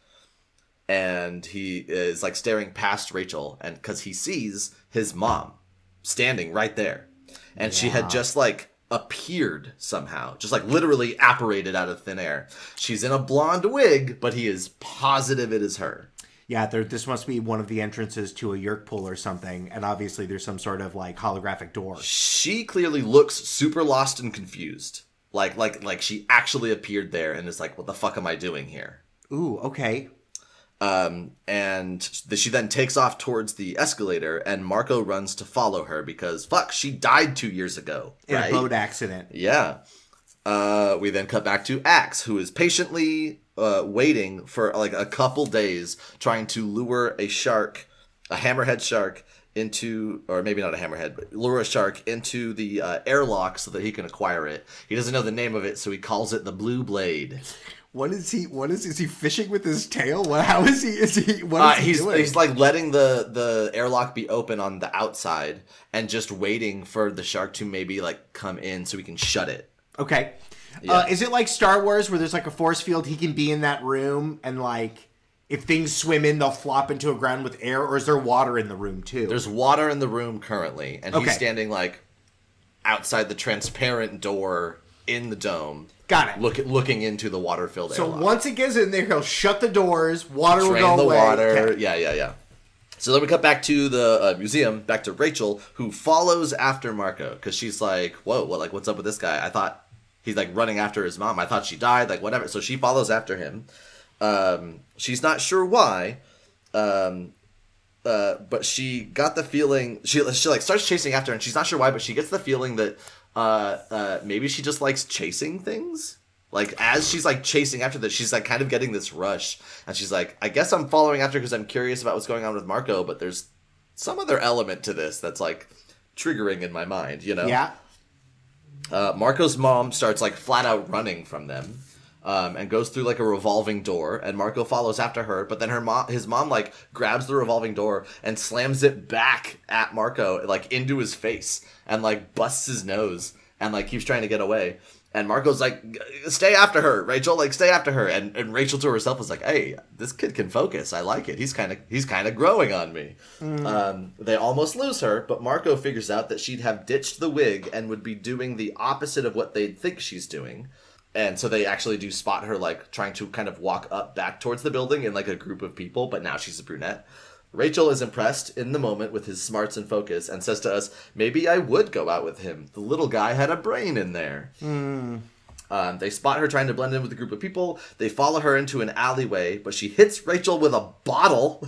Speaker 2: And he is like staring past Rachel, and because he sees his mom standing right there. And yeah. She had just like appeared somehow, just like literally apparated out of thin air. She's in a blonde wig, but he is positive it is her.
Speaker 3: Yeah, there, this must be one of the entrances to a Yerk pool or something, and obviously there's some sort of like holographic door.
Speaker 2: She clearly looks super lost and confused, like like like she actually appeared there and is like, "What the fuck am I doing here?"
Speaker 3: Ooh, okay.
Speaker 2: Um, and she then takes off towards the escalator, and Marco runs to follow her because fuck, she died two years ago
Speaker 3: in
Speaker 2: right?
Speaker 3: a boat accident.
Speaker 2: Yeah. Uh, we then cut back to Axe, who is patiently uh, waiting for like a couple days, trying to lure a shark, a hammerhead shark, into, or maybe not a hammerhead, but lure a shark into the uh, airlock so that he can acquire it. He doesn't know the name of it, so he calls it the Blue Blade.
Speaker 3: What is he? What is? Is he fishing with his tail? What? How is he? Is he? What is
Speaker 2: uh,
Speaker 3: he
Speaker 2: he's,
Speaker 3: doing?
Speaker 2: He's like letting the the airlock be open on the outside and just waiting for the shark to maybe like come in so he can shut it.
Speaker 3: Okay.
Speaker 2: Yeah.
Speaker 3: Uh, is it like Star Wars where there's like a force field? He can be in that room and like if things swim in, they'll flop into a ground with air, or is there water in the room too?
Speaker 2: There's water in the room currently, and
Speaker 3: okay.
Speaker 2: he's standing like outside the transparent door in the dome.
Speaker 3: Got it.
Speaker 2: Look, looking into the water-filled
Speaker 3: so
Speaker 2: airlock.
Speaker 3: Once it gets in there, he'll shut the doors, water
Speaker 2: Drain
Speaker 3: will go
Speaker 2: the
Speaker 3: away.
Speaker 2: water.
Speaker 3: Okay.
Speaker 2: Yeah, yeah, yeah. So then we cut back to the uh, museum, back to Rachel, who follows after Marco, because she's like, whoa, what, like, what's up with this guy? I thought he's, like, running after his mom. I thought she died, like, whatever. So she follows after him. Um, she's not sure why, um, uh, but she got the feeling, she, she, like, starts chasing after her, and she's not sure why, but she gets the feeling that uh, uh, maybe she just likes chasing things. Like, as she's, like, chasing after this, she's, like, kind of getting this rush. And she's like, I guess I'm following after because I'm curious about what's going on with Marco, but there's some other element to this that's, like, triggering in my mind, you know?
Speaker 3: Yeah.
Speaker 2: Uh, Marco's mom starts, like, flat out running from them. Um, and goes through, like, a revolving door. And Marco follows after her. But then her mom, his mom, like, grabs the revolving door and slams it back at Marco, like, into his face. And, like, busts his nose. and like keeps trying to get away. And Marco's like, stay after her, Rachel, like stay after her. And and Rachel to herself was like, hey, this kid can focus. I like it. He's kind of he's kind of growing on me. Mm. Um, they almost lose her, but Marco figures out that she'd have ditched the wig and would be doing the opposite of what they'd think she's doing. And so they actually do spot her like trying to kind of walk up back towards the building in like a group of people, but now she's a brunette. Rachel is impressed in the moment with his smarts and focus and says to us, maybe I would go out with him. The little guy had a brain in there. Mm. Um, they spot her trying to blend in with a group of people. They follow her into an alleyway, but she hits Rachel with a bottle.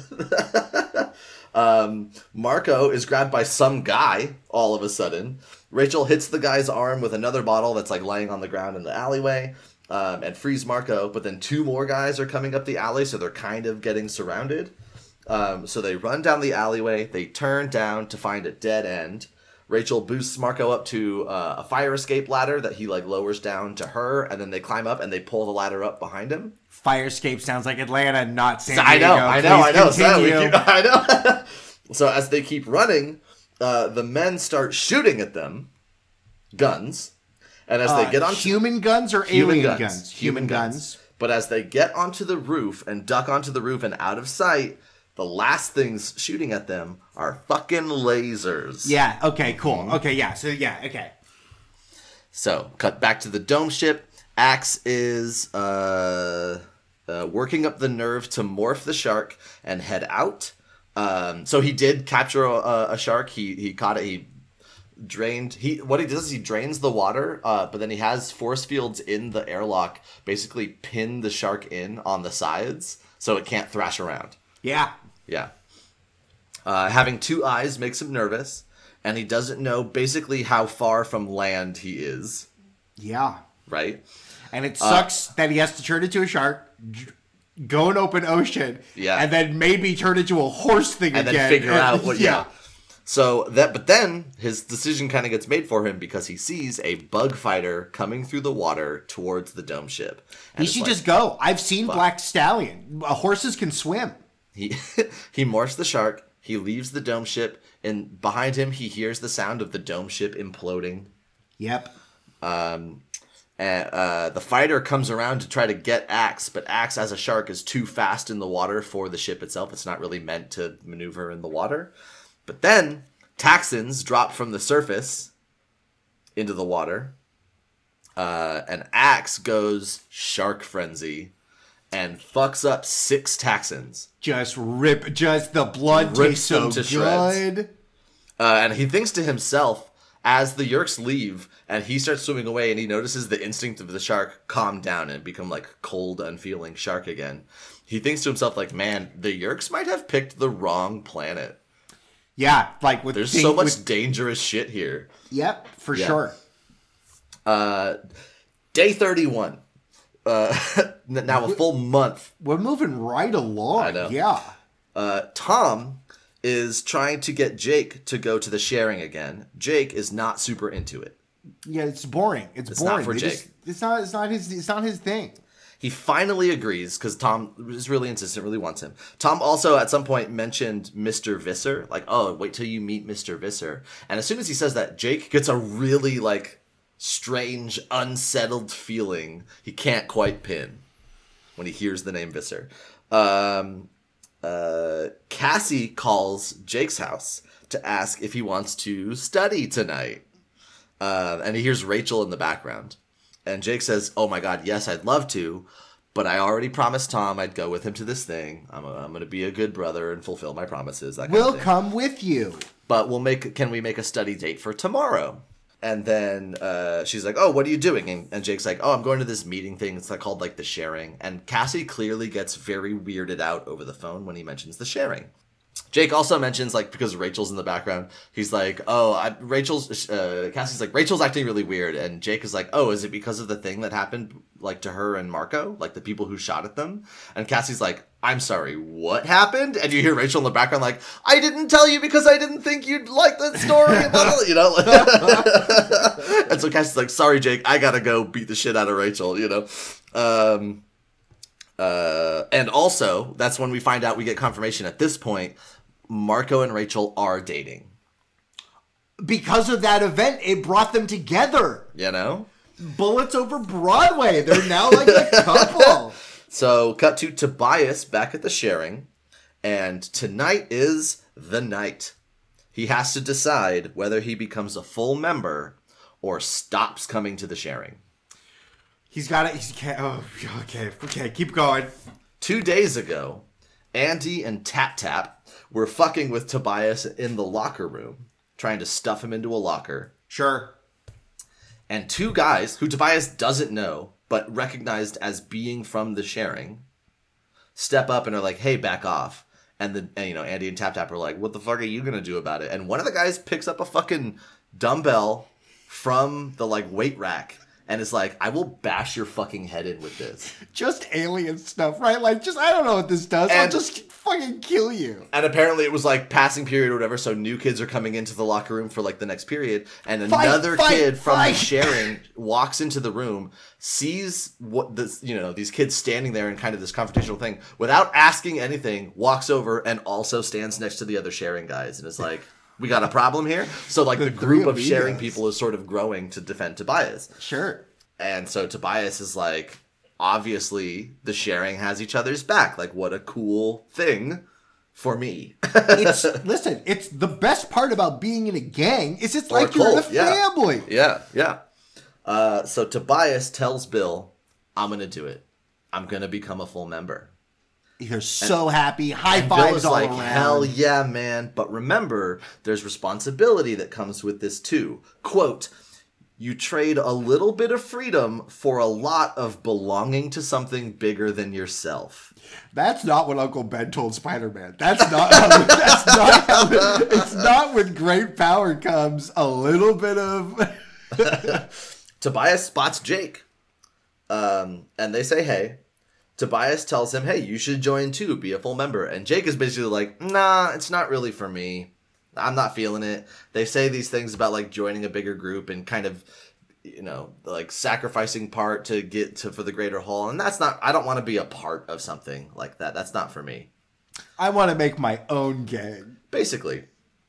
Speaker 2: um, Marco is grabbed by some guy all of a sudden. Rachel hits the guy's arm with another bottle that's like laying on the ground in the alleyway um, and frees Marco. But then two more guys are coming up the alley, so they're kind of getting surrounded. Um, so they run down the alleyway, they turn down to find a dead end. Rachel boosts Marco up to uh, a fire escape ladder that he like lowers down to her, and then they climb up and they pull the ladder up behind him.
Speaker 3: Fire escape sounds like Atlanta, not San Diego.
Speaker 2: I know, I know, I know. So, we
Speaker 3: Continue.
Speaker 2: keep, I know. So as they keep running, uh, the men start shooting at them, guns, and as
Speaker 3: Uh,
Speaker 2: they get on
Speaker 3: human guns or
Speaker 2: Human
Speaker 3: alien
Speaker 2: guns.
Speaker 3: guns?
Speaker 2: Human guns. But as they get onto the roof and duck onto the roof and out of sight, the last things shooting at them are fucking lasers.
Speaker 3: Yeah, okay, cool. Okay, yeah, so yeah, okay.
Speaker 2: So, cut back to the dome ship. Axe is uh, uh, working up the nerve to morph the shark and head out. Um, so he did capture a, a shark. He he caught it. He drained. He what he does is he drains the water, uh, but then he has force fields in the airlock, basically pin the shark in on the sides so it can't thrash around.
Speaker 3: Yeah.
Speaker 2: Yeah. Uh, having two eyes makes him nervous, and he doesn't know basically how far from land he is.
Speaker 3: Yeah.
Speaker 2: Right?
Speaker 3: And it sucks uh, that he has to turn into a shark, go in open ocean,
Speaker 2: yeah.
Speaker 3: and then maybe turn into a horse thing
Speaker 2: and
Speaker 3: again.
Speaker 2: And then figure
Speaker 3: and,
Speaker 2: out what, yeah.
Speaker 3: yeah.
Speaker 2: So that, but then his decision kind of gets made for him because he sees a bug fighter coming through the water towards the dome ship. And
Speaker 3: he should
Speaker 2: like,
Speaker 3: just go. I've seen
Speaker 2: fuck.
Speaker 3: Black Stallion. Uh, horses can swim.
Speaker 2: He he morphs the shark. He leaves the dome ship, and behind him he hears the sound of the dome ship imploding.
Speaker 3: Yep.
Speaker 2: Um, and uh, the fighter comes around to try to get Axe, but Axe as a shark is too fast in the water for the ship itself. It's not really meant to maneuver in the water. But then Taxons drop from the surface into the water, uh, and Axe goes shark frenzy and fucks up six Taxons.
Speaker 3: Just rip, just the blood
Speaker 2: Rips
Speaker 3: tastes so
Speaker 2: them to
Speaker 3: good.
Speaker 2: shreds. Uh, and he thinks to himself, as the Yerks leave, and he starts swimming away, and he notices the instinct of the shark calm down and become like cold, unfeeling shark again. He thinks to himself, like, man, the Yerks might have picked the wrong planet.
Speaker 3: Yeah, like with
Speaker 2: There's
Speaker 3: thing-
Speaker 2: so much
Speaker 3: with-
Speaker 2: dangerous shit here.
Speaker 3: Yep, for
Speaker 2: Yeah.
Speaker 3: sure.
Speaker 2: Uh, day thirty-one. Uh, now a full month.
Speaker 3: We're moving right along.
Speaker 2: I know.
Speaker 3: Yeah.
Speaker 2: Uh, Tom is trying to get Jake to go to the sharing again. Jake is not super into it.
Speaker 3: Yeah, it's boring. It's,
Speaker 2: It's not
Speaker 3: boring.
Speaker 2: for
Speaker 3: They
Speaker 2: Jake.
Speaker 3: just- it's not. It's not his. It's not his thing.
Speaker 2: He finally agrees because Tom is really insistent, really wants him. Tom also at some point mentioned Mister Visser, like, oh, wait till you meet Mister Visser. And as soon as he says that, Jake gets a really like strange, unsettled feeling he can't quite pin when he hears the name Visser. Um, uh, Cassie calls Jake's house to ask if he wants to study tonight. Uh, and he hears Rachel in the background. And Jake says, oh my god, yes, I'd love to, but I already promised Tom I'd go with him to this thing. I'm, a, I'm going to be a good brother and fulfill my promises. That kind
Speaker 3: We'll
Speaker 2: of thing.
Speaker 3: come with you.
Speaker 2: But we'll make. Can we make a study date for tomorrow? And then uh, she's like, oh, what are you doing? And, and Jake's like, oh, I'm going to this meeting thing. It's like called like the sharing. And Cassie clearly gets very weirded out over the phone when he mentions the sharing. Jake also mentions, like, because Rachel's in the background, he's like, oh, I, Rachel's, uh, Cassie's like, Rachel's acting really weird. And Jake is like, oh, is it because of the thing that happened, like, to her and Marco? Like, the people who shot at them? And Cassie's like, I'm sorry, what happened? And you hear Rachel in the background like, I didn't tell you because I didn't think you'd like that story. You know? And so Cassie's like, sorry, Jake, I gotta go beat the shit out of Rachel, you know? Um... Uh, and also, that's when we find out, we get confirmation at this point, Marco and Rachel are dating.
Speaker 3: because of that event, it brought them together.
Speaker 2: You know?
Speaker 3: Bullets over Broadway. They're now like a couple.
Speaker 2: So, cut to Tobias back at the sharing, and tonight is the night. He has to decide whether he becomes a full member or stops coming to the sharing.
Speaker 3: He's got it. He's oh, okay. Okay, keep going.
Speaker 2: Two days ago, Andy and Tap Tap were fucking with Tobias in the locker room, trying to stuff him into a locker.
Speaker 3: Sure.
Speaker 2: And two guys, who Tobias doesn't know, but recognized as being from the sharing, step up and are like, hey, back off. And, the, and you know, Andy and Tap Tap are like, what the fuck are you going to do about it? And one of the guys picks up a fucking dumbbell from the, like, weight rack and is like, I will bash your fucking head in with this.
Speaker 3: Just alien stuff, right? Like, just, I don't know what this does.
Speaker 2: And,
Speaker 3: I'll just fucking kill you.
Speaker 2: And apparently it was, like, passing period or whatever, so new kids are coming into the locker room for, like, the next period. And
Speaker 3: Fight,
Speaker 2: another
Speaker 3: fight,
Speaker 2: kid from
Speaker 3: fight.
Speaker 2: the sharing walks into the room, sees what this, you know, these kids standing there in kind of this confrontational thing, without asking anything, walks over and also stands next to the other sharing guys and is like, we got a problem here? So, like, the, the group of sharing people is sort of growing to defend Tobias.
Speaker 3: Sure.
Speaker 2: And so Tobias is like, obviously, the sharing has each other's back. Like, what a cool thing for me.
Speaker 3: It's listen, it's the best part about being in a gang is it's
Speaker 2: Or
Speaker 3: like you're in a
Speaker 2: cult, yeah.
Speaker 3: family.
Speaker 2: Yeah, yeah. Uh, so Tobias tells Bill, I'm going to do it. I'm going to become a full member.
Speaker 3: You're so happy. High
Speaker 2: And Bill
Speaker 3: fives
Speaker 2: is
Speaker 3: all
Speaker 2: like,
Speaker 3: around.
Speaker 2: hell yeah, man. But remember, there's responsibility that comes with this too. Quote, you trade a little bit of freedom for a lot of belonging to something bigger than yourself.
Speaker 3: That's not what Uncle Ben told Spider-Man. That's not how, that's not how it's not with great power comes a little bit of
Speaker 2: Tobias spots Jake. Um, and they say, hey. Tobias tells him, hey, you should join too, be a full member. And Jake is basically like, nah, it's not really for me. I'm not feeling it. They say these things about like joining a bigger group and kind of, you know, like sacrificing part to get to for the greater whole. And that's not, I don't want to be a part of something like that. That's not for me.
Speaker 3: I want to make my own gang.
Speaker 2: Basically.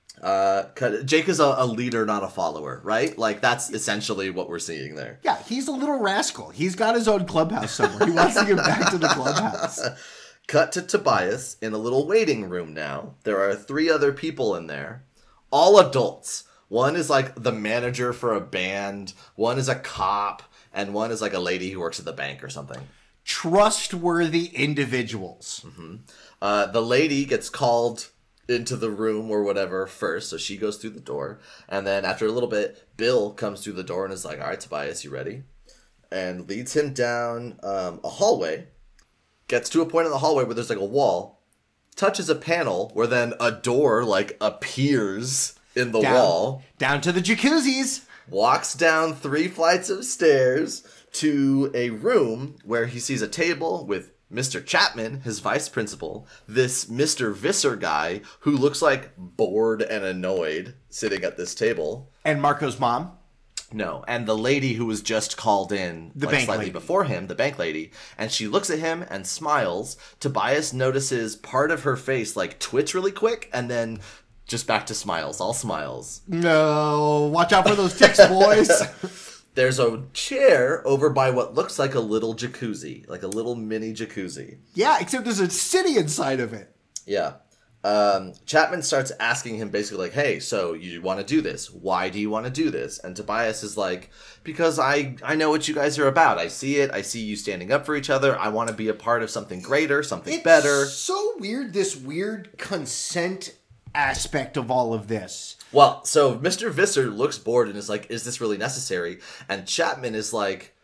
Speaker 2: Uh, 'cause Jake is a, a leader, not a follower, right? Like that's essentially what we're seeing there.
Speaker 3: Yeah, he's a little rascal. He's got his own clubhouse somewhere. He wants to get back to the clubhouse.
Speaker 2: Cut to Tobias in a little waiting room now. There are three other people in there, all adults. One is like the manager for a band, one is a cop, and one is like a lady who works at the bank or something.
Speaker 3: Trustworthy individuals.
Speaker 2: Mm-hmm. Uh, the lady gets called into the room or whatever first, so she goes through the door. And then after a little bit, Bill comes through the door and is like, all right, Tobias, you ready? And leads him down um, a hallway. Gets to a point in the hallway where there's like a wall, touches a panel where then a door like appears in the
Speaker 3: Down,
Speaker 2: wall.
Speaker 3: Down to the jacuzzis.
Speaker 2: Walks down three flights of stairs to a room where he sees a table with Mister Chapman, his vice principal, this Mister Visser guy who looks like bored and annoyed sitting at this table.
Speaker 3: And Marco's mom.
Speaker 2: No, and the lady who was just called in
Speaker 3: The
Speaker 2: like,
Speaker 3: bank
Speaker 2: slightly
Speaker 3: lady.
Speaker 2: before him, the bank lady, and she looks at him and smiles. Tobias notices part of her face like twitch really quick, and then just back to smiles, all smiles.
Speaker 3: No, watch out for those ticks, boys.
Speaker 2: There's a chair over by what looks like a little jacuzzi, like a little mini jacuzzi.
Speaker 3: Yeah, except there's a city inside of it.
Speaker 2: Yeah. Um, Chapman starts asking him basically like, hey, so you want to do this? Why do you want to do this? And Tobias is like, because I, I know what you guys are about. I see it. I see you standing up for each other. I want to be a part of something greater, something
Speaker 3: It's
Speaker 2: better.
Speaker 3: so weird, this weird consent aspect of all of this.
Speaker 2: Well, so Mister Visser looks bored and is like, is this really necessary? And Chapman is like,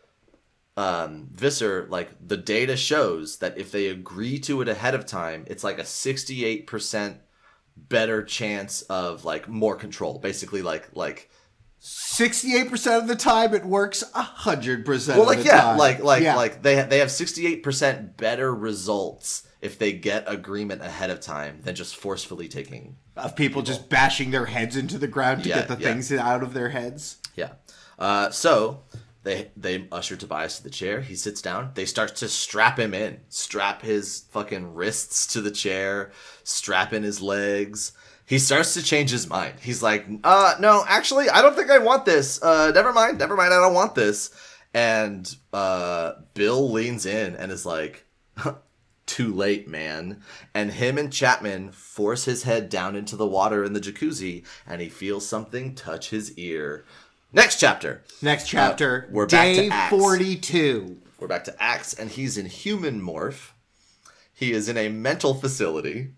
Speaker 2: um, Visser, like, the data shows that if they agree to it ahead of time, it's like a sixty-eight percent better chance of, like, more control. Basically, like, like...
Speaker 3: sixty-eight percent of the time it works one hundred percent
Speaker 2: Well, like,
Speaker 3: of the
Speaker 2: yeah,
Speaker 3: time.
Speaker 2: like, like,
Speaker 3: Yeah.
Speaker 2: like, they, they have sixty-eight percent better results if they get agreement ahead of time than just forcefully taking...
Speaker 3: Of people just bashing their heads into the ground to
Speaker 2: Yeah,
Speaker 3: get the
Speaker 2: yeah.
Speaker 3: things out of their heads.
Speaker 2: Yeah. Uh, so they they usher Tobias to the chair. He sits down. They start to strap him in. Strap his fucking wrists to the chair. Strap in his legs. he starts to change his mind. He's like, uh, no, actually, I don't think I want this. Uh, never mind, never mind, I don't want this. And uh, Bill leans in and is like, too late, man. And him and Chapman force his head down into the water in the jacuzzi, and he feels something touch his ear. Next chapter.
Speaker 3: Next chapter.
Speaker 2: Uh, we're back
Speaker 3: Day
Speaker 2: to Axe.
Speaker 3: forty-two.
Speaker 2: We're back to Axe, and he's in human morph. He is in a mental facility.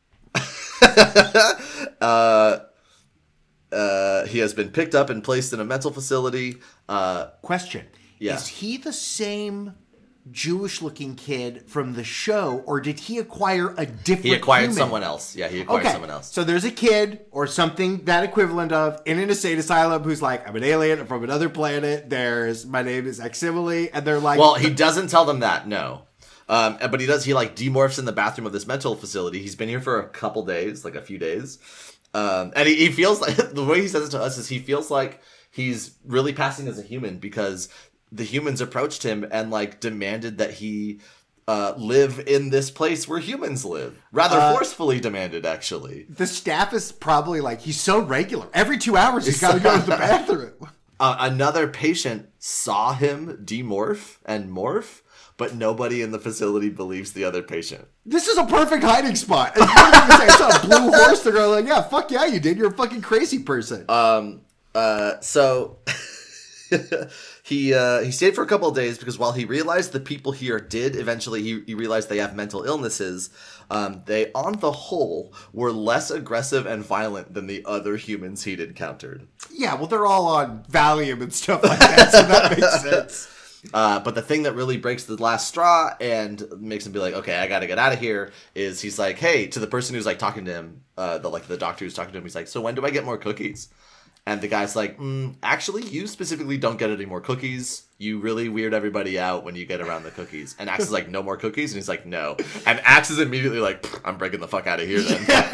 Speaker 2: uh, uh, he has been picked up and placed in a mental facility. Uh,
Speaker 3: Question.
Speaker 2: Yeah.
Speaker 3: Is he the same Jewish-looking kid from the show, or did he acquire a different
Speaker 2: he acquired
Speaker 3: human?
Speaker 2: someone else. Yeah, he acquired
Speaker 3: Okay,
Speaker 2: someone else.
Speaker 3: so there's a kid or something that equivalent of in an insane asylum who's like, I'm an alien, I'm from another planet. There's my name is Aximile, and they're like,
Speaker 2: Well, he doesn't tell them that, no. Um, but he does, he like demorphs in the bathroom of this mental facility. He's been here for a couple days, like a few days. Um, and he, he feels like, the way he says it to us is he feels like he's really passing as a human because the humans approached him and like demanded that he uh, live in this place where humans live. Rather
Speaker 3: Uh,
Speaker 2: forcefully demanded, actually.
Speaker 3: the staff is probably like, he's so regular. Every two hours he's got to go to the bathroom.
Speaker 2: Uh, another patient saw him demorph and morph, but nobody in the facility believes the other patient.
Speaker 3: This is a perfect hiding spot. And you're gonna say, I saw a blue horse. They're going like, yeah, fuck yeah, you did. You're a fucking crazy person.
Speaker 2: Um. Uh. So he uh, he stayed for a couple of days because while he realized the people here did eventually, he, he realized they have mental illnesses. Um. They, on the whole, were less aggressive and violent than the other humans he'd encountered.
Speaker 3: Yeah, well, they're all on Valium and stuff like that, so that makes sense.
Speaker 2: Uh, but the thing that really breaks the last straw and makes him be like, okay, I gotta get out of here, is he's like, hey, to the person who's like talking to him, uh, the like the doctor who's talking to him, he's like, so when do I get more cookies? And the guy's like, mm, actually, you specifically don't get any more cookies. You really weird everybody out when you get around the cookies. And Axe is like, no more cookies? And he's like, no. And Axe is immediately like, I'm breaking the fuck out of here then. Fuck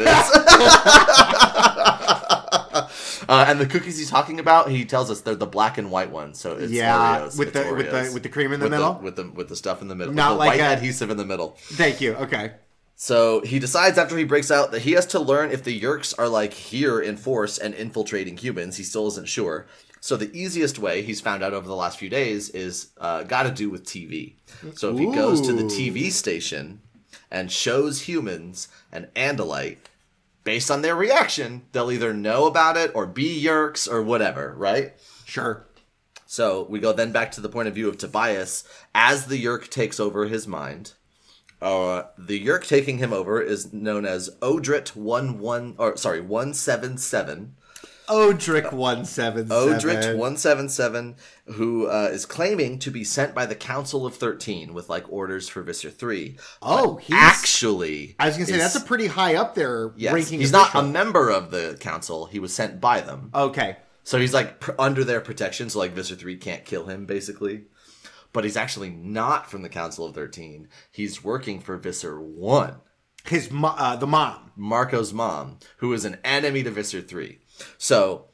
Speaker 2: this. Uh, and the cookies he's talking about, he tells us they're the black and white ones. So it's
Speaker 3: Yeah,
Speaker 2: Oreos.
Speaker 3: with
Speaker 2: It's
Speaker 3: the- with the-
Speaker 2: Oreos.
Speaker 3: with the cream in the
Speaker 2: With
Speaker 3: middle?
Speaker 2: with the with the stuff in the middle,
Speaker 3: Not
Speaker 2: with the
Speaker 3: like
Speaker 2: white
Speaker 3: a-
Speaker 2: adhesive in the middle.
Speaker 3: Thank you. Okay.
Speaker 2: So he decides after he breaks out that he has to learn if the Yeerks are like here in force and infiltrating humans. He still isn't sure. So the easiest way he's found out over the last few days is uh, got to do with T V. So if he goes to the T V station and shows humans an Andalite, based on their reaction, they'll either know about it or be Yeerks or whatever, right?
Speaker 3: Sure.
Speaker 2: So we go then back to the point of view of Tobias as the Yeerk takes over his mind. Uh, the Yeerk taking him over is known as Odrit one one or sorry one seven seven.
Speaker 3: Odric one seven seven.
Speaker 2: Odrit one seven seven, who uh, is claiming to be sent by the Council of thirteen with like orders for Visser three.
Speaker 3: Oh, he's
Speaker 2: Actually,
Speaker 3: I was gonna say
Speaker 2: is-
Speaker 3: that's a pretty high up there
Speaker 2: yes,
Speaker 3: ranking.
Speaker 2: he's
Speaker 3: official.
Speaker 2: not a member of the council. He was sent by them.
Speaker 3: Okay.
Speaker 2: So he's like pr- under their protection, so like Visser three can't kill him, basically. But he's actually not from the Council of thirteen. He's working for Visser one,
Speaker 3: His mo- uh, the mom.
Speaker 2: Marco's mom, who is an enemy to Visser three. So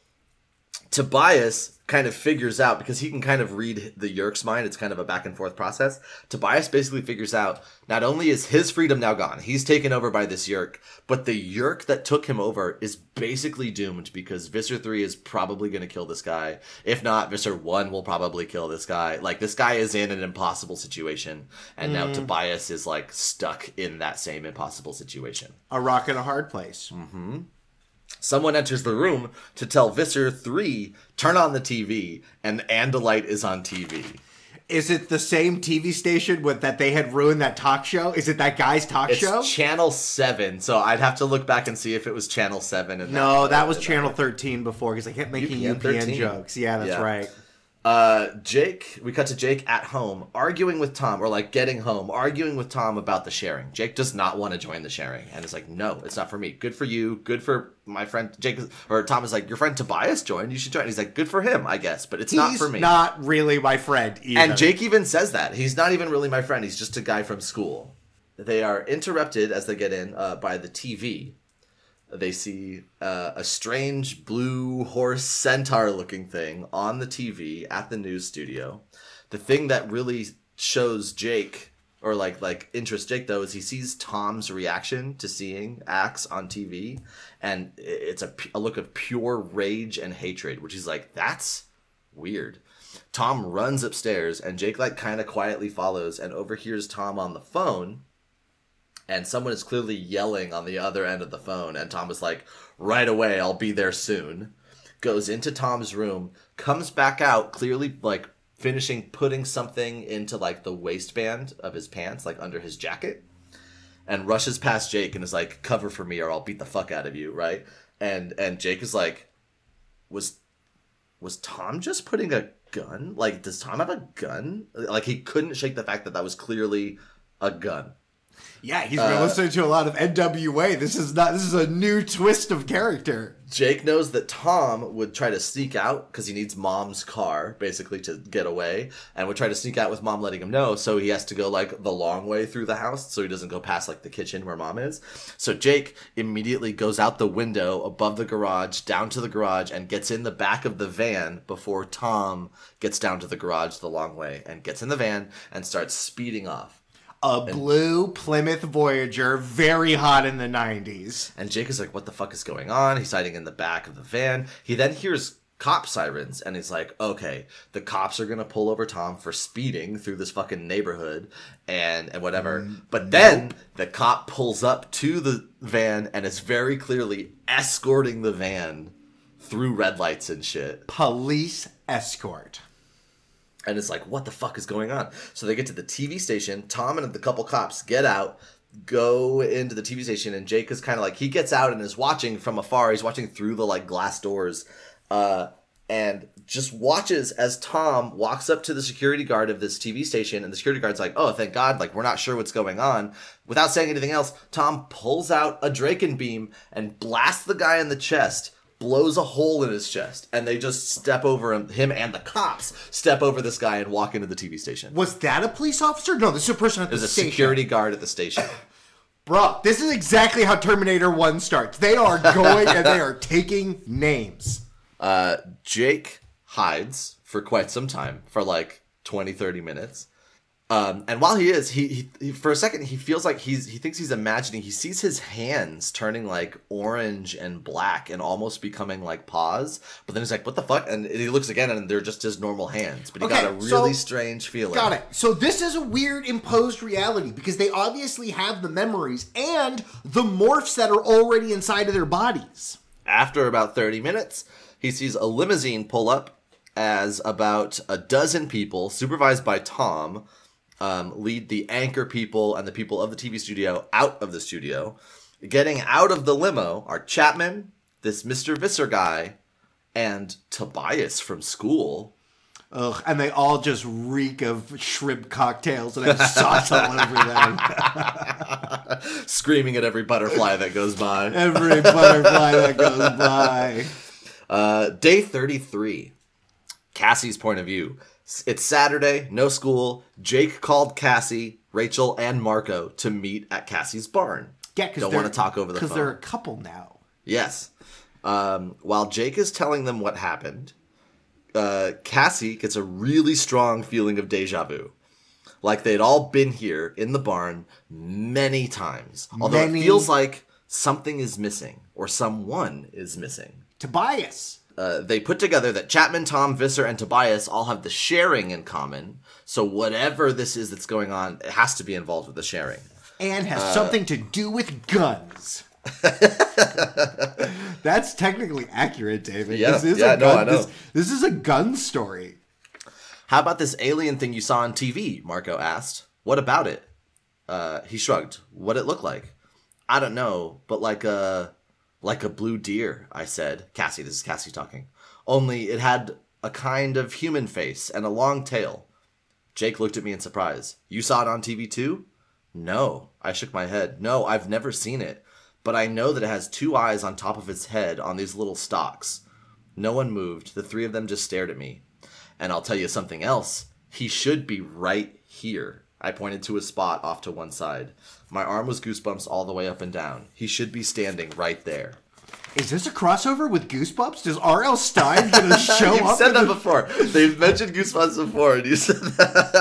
Speaker 2: Tobias kind of figures out, because he can kind of read the Yeerk's mind, it's kind of a back and forth process. Tobias basically figures out not only is his freedom now gone, he's taken over by this Yeerk, but the Yeerk that took him over is basically doomed because Visser three is probably going to kill this guy. If not, Visser one will probably kill this guy. Like, this guy is in an impossible situation, and now Tobias is like stuck in that same impossible situation.
Speaker 3: A rock and a hard place.
Speaker 2: Someone enters the room to tell Visser three, turn on the T V, and Andalite is on T V.
Speaker 3: Is it the same T V station with that they had ruined that talk show? Is it that guy's talk
Speaker 2: It's
Speaker 3: show?
Speaker 2: Channel seven, so I'd have to look back and see if it was Channel seven. And
Speaker 3: No, that was Channel thirteen before because I kept making U
Speaker 2: U P
Speaker 3: P N,
Speaker 2: N thirteen.
Speaker 3: jokes. Yeah, that's
Speaker 2: Yeah.
Speaker 3: right.
Speaker 2: Uh, Jake, we cut to Jake at home, arguing with Tom, or like getting home, arguing with Tom about the sharing. Jake does not want to join the sharing, and it's like, no, it's not for me. Good for you. Good for my friend Jake. Is, or Tom is like, your friend Tobias joined. You should join. He's like, good for him, I guess, but it's not
Speaker 3: He's
Speaker 2: for me.
Speaker 3: not really my friend either.
Speaker 2: And Jake even says that. He's not even really my friend. He's just a guy from school. They are interrupted as they get in uh, by the T V. They see uh, a strange blue horse centaur-looking thing on the T V at the news studio. The thing that really shows Jake or like like interests Jake though is he sees Tom's reaction to seeing Axe on T V, and it's a, a look of pure rage and hatred, which is like, that's weird. Tom runs upstairs, and Jake like kind of quietly follows and overhears Tom on the phone, and someone is clearly yelling on the other end of the phone, and Tom is like, right away, I'll be there soon. Goes into Tom's room, comes back out, clearly like finishing putting something into like the waistband of his pants, like under his jacket, and rushes past Jake and is like, cover for me or I'll beat the fuck out of you, right? And and Jake is like, was was Tom just putting a gun? Like, does Tom have a gun? Like, he couldn't shake the fact that that was clearly a gun.
Speaker 3: Yeah, he's been uh, listening to a lot of N W A. This is not. This is a new twist of character.
Speaker 2: Jake knows that Tom would try to sneak out because he needs Mom's car, basically, to get away, and would try to sneak out with Mom letting him know. So he has to go like the long way through the house, so he doesn't go past like the kitchen where Mom is. So Jake immediately goes out the window above the garage, down to the garage, and gets in the back of the van before Tom gets down to the garage the long way, and gets in the van and starts speeding off.
Speaker 3: A blue Plymouth Voyager, very hot in the nineties.
Speaker 2: And Jake is like, what the fuck is going on? He's hiding in the back of the van. He then hears cop sirens, and he's like, okay, the cops are going to pull over Tom for speeding through this fucking neighborhood and, and whatever. Mm, but then nope. The cop pulls up to the van and is very clearly escorting the van through red lights and shit.
Speaker 3: Police escort.
Speaker 2: And it's like, what the fuck is going on? So they get to the T V station. Tom and the couple cops get out, go into the T V station, and Jake is kind of like, he gets out and is watching from afar. He's watching through the like glass doors, uh, and just watches as Tom walks up to the security guard of this T V station, and the security guard's like, oh, thank God, like, we're not sure what's going on. Without saying anything else, Tom pulls out a Draken beam and blasts the guy in the chest, blows a hole in his chest, and they just step over him, him and the cops step over this guy and walk into the T V station.
Speaker 3: Was that a police officer? No, this is a person at the
Speaker 2: There's
Speaker 3: station.
Speaker 2: There's a security guard at the station.
Speaker 3: Bro, this is exactly how Terminator one starts. They are going and they are taking names.
Speaker 2: Uh, Jake hides for quite some time, for like twenty, thirty minutes. Um, and while he is, he, he, he for a second, he feels like he's, he thinks he's imagining, he sees his hands turning like orange and black and almost becoming like paws. But then he's like, what the fuck? And he looks again and they're just his normal hands. But he okay, got a really so, strange feeling.
Speaker 3: Got it. So this is a weird imposed reality because they obviously have the memories and the morphs that are already inside of their bodies.
Speaker 2: After about thirty minutes, he sees a limousine pull up as about a dozen people, supervised by Tom, Um, lead the anchor people and the people of the T V studio out of the studio. Getting out of the limo are Chapman, this Mister Visser guy, and Tobias from school.
Speaker 3: Ugh, and they all just reek of shrimp cocktails and have sauce all over them.
Speaker 2: Screaming at every butterfly that goes by.
Speaker 3: Every butterfly that goes by.
Speaker 2: Uh, day thirty-three. Cassie's point of view. It's Saturday, no school. Jake called Cassie, Rachel, and Marco to meet at Cassie's barn.
Speaker 3: Yeah, because
Speaker 2: don't want to talk over the phone.
Speaker 3: Because they're a couple now.
Speaker 2: Yes. Um, while Jake is telling them what happened, uh, Cassie gets a really strong feeling of deja vu. Like they'd all been here in the barn many times. Although many... it feels like something is missing, or someone is missing.
Speaker 3: Tobias.
Speaker 2: Uh, they put together that Chapman, Tom, Visser, and Tobias all have the sharing in common. So whatever this is that's going on, it has to be involved with the sharing.
Speaker 3: And has uh, something to do with guns. That's technically accurate, David.
Speaker 2: Yeah,
Speaker 3: this is
Speaker 2: yeah,
Speaker 3: a
Speaker 2: no,
Speaker 3: gun,
Speaker 2: I know.
Speaker 3: This, this is a gun story.
Speaker 2: How about this alien thing you saw on T V? Marco asked. What about it? Uh, he shrugged. What'd it look like? I don't know, but like a... Like a blue deer, I said. Cassie, this is Cassie talking. Only it had a kind of human face and a long tail. Jake looked at me in surprise. You saw it on T V too? No. I shook my head. No, I've never seen it. But I know that it has two eyes on top of its head on these little stalks. No one moved. The three of them just stared at me. And I'll tell you something else. He should be right here. I pointed to a spot off to one side. My arm was Goosebumps all the way up and down. He should be standing right there.
Speaker 3: Is this a crossover with Goosebumps? Does R L. Stein going to show
Speaker 2: You've
Speaker 3: up?
Speaker 2: said that the... before. They've mentioned Goosebumps before, and you said that.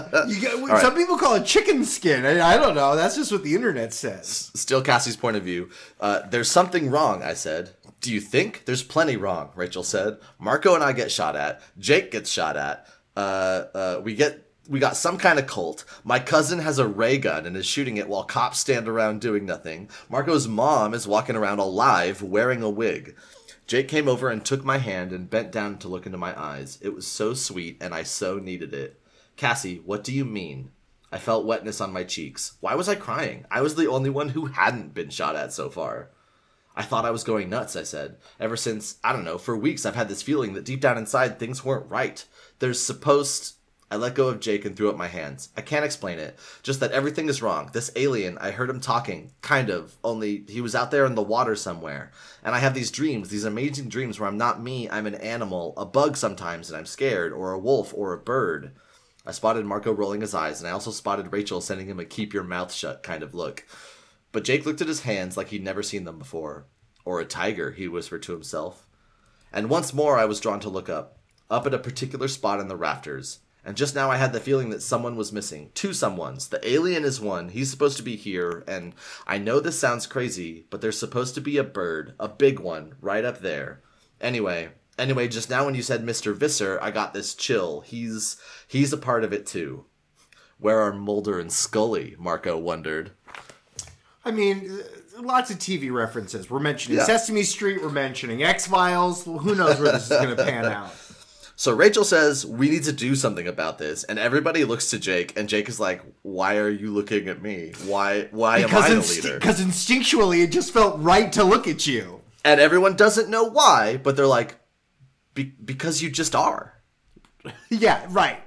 Speaker 3: You get,
Speaker 2: right.
Speaker 3: Some people call it chicken skin. I, I don't know. That's just what the internet says.
Speaker 2: Still Cassie's point of view. Uh, there's something wrong, I said. Do you think? There's plenty wrong, Rachel said. Marco and I get shot at. Jake gets shot at. Uh, uh, we get... We got some kind of cult. My cousin has a ray gun and is shooting it while cops stand around doing nothing. Marco's mom is walking around alive wearing a wig. Jake came over and took my hand and bent down to look into my eyes. It was so sweet and I so needed it. Cassie, what do you mean? I felt wetness on my cheeks. Why was I crying? I was the only one who hadn't been shot at so far. I thought I was going nuts, I said. Ever since, I don't know, for weeks I've had this feeling that deep down inside things weren't right. There's supposed... I let go of Jake and threw up my hands. I can't explain it. Just that everything is wrong. This alien, I heard him talking. Kind of. Only he was out there in the water somewhere. And I have these dreams, these amazing dreams where I'm not me, I'm an animal, a bug sometimes, and I'm scared, or a wolf, or a bird. I spotted Marco rolling his eyes, and I also spotted Rachel sending him a keep your mouth shut kind of look. But Jake looked at his hands like he'd never seen them before. Or a tiger, he whispered to himself. And once more I was drawn to look up. Up at a particular spot in the rafters. And just now I had the feeling that someone was missing. Two someones. The alien is one. He's supposed to be here. And I know this sounds crazy, but there's supposed to be a bird. A big one. Right up there. Anyway. Anyway, just now when you said Mister Visser, I got this chill. He's he's a part of it too. Where are Mulder and Scully? Marco wondered.
Speaker 3: I mean, lots of T V references. We're mentioning
Speaker 2: Yeah.
Speaker 3: Sesame Street. We're mentioning X-Files. Who knows where this is going to pan out.
Speaker 2: So Rachel says, we need to do something about this. And everybody looks to Jake. And Jake is like, why are you looking at me? Why Why
Speaker 3: Because
Speaker 2: am I the
Speaker 3: insti-
Speaker 2: leader?
Speaker 3: Because instinctually it just felt right to look at you.
Speaker 2: And everyone doesn't know why. But they're like, Be- because you just are.
Speaker 3: Yeah, right.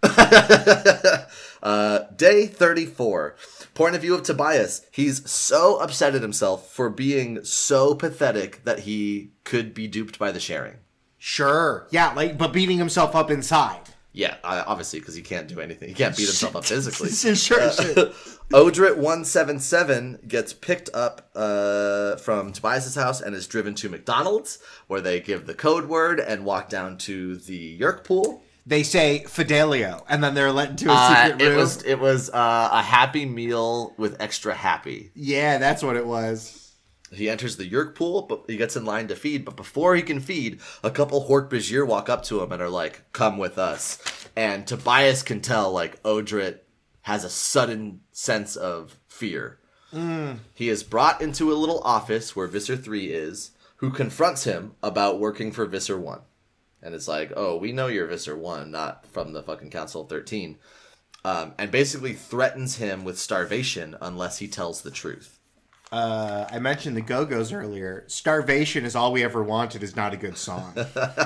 Speaker 2: uh, day thirty-four. Point of view of Tobias. He's so upset at himself for being so pathetic that he could be duped by the sharing.
Speaker 3: Sure. Yeah, like, but beating himself up inside.
Speaker 2: Yeah, uh, obviously, because he can't do anything. He can't beat himself up physically.
Speaker 3: sure, sure.
Speaker 2: Odrit one seven seven gets picked up uh, from Tobias's house and is driven to McDonald's, where they give the code word and walk down to the Yerk pool.
Speaker 3: They say Fidelio, and then they're let into a
Speaker 2: Uh,
Speaker 3: secret
Speaker 2: it
Speaker 3: room.
Speaker 2: was it was uh, a happy meal with extra happy.
Speaker 3: Yeah, that's what it was.
Speaker 2: He enters the Yerk pool, but he gets in line to feed. But before he can feed, a couple Hork Bajir walk up to him and are like, come with us. And Tobias can tell, like, Odrit has a sudden sense of fear.
Speaker 3: Mm.
Speaker 2: He is brought into a little office where Visser three is, who confronts him about working for Visser one. And it's like, oh, we know you're Visser one, not from the fucking Council of thirteen. Um, and basically threatens him with starvation unless he tells the truth.
Speaker 3: Uh, I mentioned the Go-Go's earlier. Starvation is all we ever wanted is not a good song.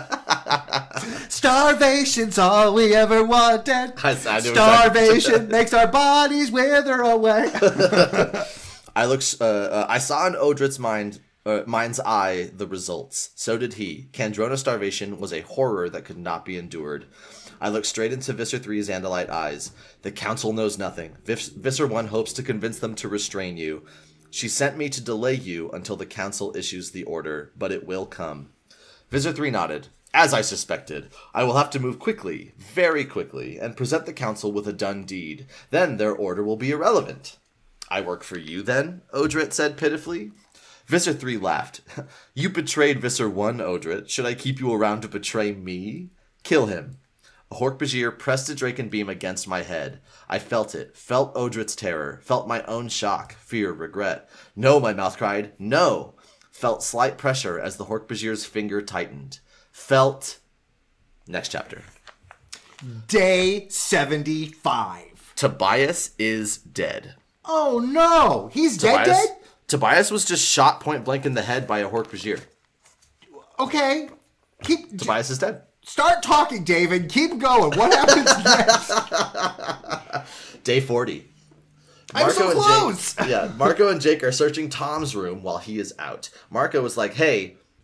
Speaker 3: Starvation's all we ever wanted.
Speaker 2: I, I knew
Speaker 3: Starvation
Speaker 2: exactly.
Speaker 3: makes our bodies wither away.
Speaker 2: I looked. Uh, uh, I saw in Odrit's mind, uh, mind's eye, the results. So did he. Kandrona starvation was a horror that could not be endured. I looked straight into Visser three's Andalite eyes. The council knows nothing. Vis- Visser one hopes to convince them to restrain you. She sent me to delay you until the council issues the order, but it will come. Visser three nodded. As I suspected, I will have to move quickly, very quickly, and present the council with a done deed. Then their order will be irrelevant. I work for you, then? Odrit said pitifully. Visser three laughed. You betrayed Visser one, Odrit. Should I keep you around to betray me? Kill him. A Hork Bajir pressed a Draken beam against my head. I felt it, felt Odrit's terror, felt my own shock, fear, regret. No, my mouth cried, no! Felt slight pressure as the Hork Bajir's finger tightened. Felt... Next chapter.
Speaker 3: Day seventy-five.
Speaker 2: Tobias is dead.
Speaker 3: Oh no! He's dead
Speaker 2: Tobias,
Speaker 3: dead?
Speaker 2: Tobias was just shot point blank in the head by a Hork Bajir.
Speaker 3: Okay. Keep...
Speaker 2: Tobias is dead.
Speaker 3: Start talking, David. Keep going. What happens next?
Speaker 2: Day forty.
Speaker 3: I'm so close.
Speaker 2: Jake, yeah, Marco and Jake are searching Tom's room while he is out. Marco was like, hey,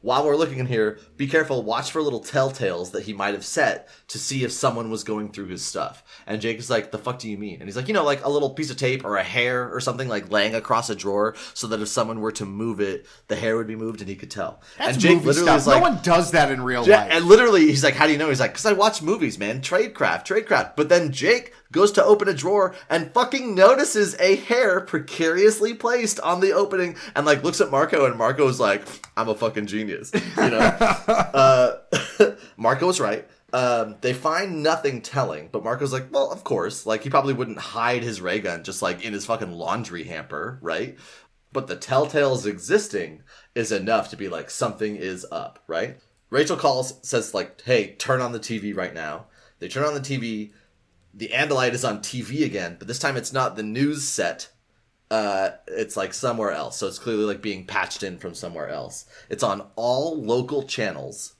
Speaker 2: while we're looking in here, be careful, watch for little telltales that he might have set to see if someone was going through his stuff. And Jake is like, the fuck do you mean? And he's like, you know, like a little piece of tape or a hair or something like laying across a drawer so that if someone were to move it, the hair would be moved and he could tell.
Speaker 3: That's
Speaker 2: and Jake
Speaker 3: movie
Speaker 2: literally
Speaker 3: stuff.
Speaker 2: is like,
Speaker 3: no one does that in real
Speaker 2: yeah,
Speaker 3: life.
Speaker 2: and literally, he's like, how do you know? He's like, because I watch movies, man. Tradecraft, tradecraft. But then Jake goes to open a drawer and fucking notices a hair precariously placed on the opening and, like, looks at Marco, and Marco's like, I'm a fucking genius. You know? uh, Marco's right. Um, they find nothing telling, but Marco's like, well, of course. Like, he probably wouldn't hide his ray gun just, like, in his fucking laundry hamper, right? But the telltales existing is enough to be like, something is up, right? Rachel calls, says, like, hey, turn on the T V right now. They turn on the T V. The Andalite is on T V again, but this time it's not the news set. Uh, it's like somewhere else. So it's clearly like being patched in from somewhere else. It's on all local channels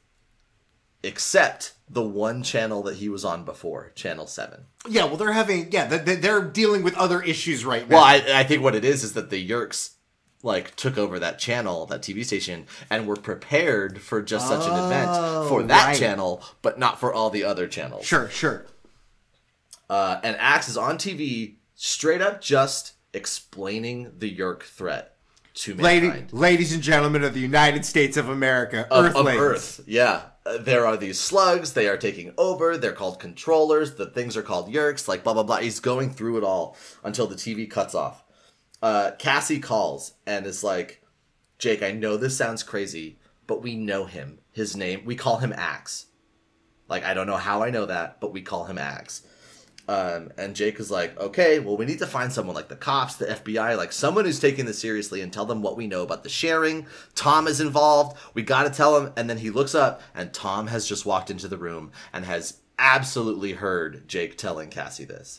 Speaker 2: except the one channel that he was on before, Channel seven.
Speaker 3: Yeah, well, they're having, yeah, they- they're dealing with other issues right now.
Speaker 2: Well, I, I think what it is is that the Yerks like took over that channel, that T V station, and were prepared for just such an event for that
Speaker 3: right.
Speaker 2: channel, but not for all the other channels.
Speaker 3: Sure, sure.
Speaker 2: Uh, and Axe is on T V, straight up just explaining the Yerk threat to
Speaker 3: Lady,
Speaker 2: mankind.
Speaker 3: ladies and gentlemen of the United States of America,
Speaker 2: Of, of
Speaker 3: Earthlings.
Speaker 2: Earth, yeah. Uh, there are these slugs, they are taking over, they're called controllers, the things are called Yerks, like blah, blah, blah. He's going through it all until the T V cuts off. Uh, Cassie calls and is like, Jake, I know this sounds crazy, but we know him. His name, we call him Axe. Like, I don't know how I know that, but we call him Axe. Um, and Jake is like, okay, well, we need to find someone like the cops, the F B I, like someone who's taking this seriously and tell them what we know about the sharing. Tom is involved. We got to tell him. And then he looks up and Tom has just walked into the room and has absolutely heard Jake telling Cassie this.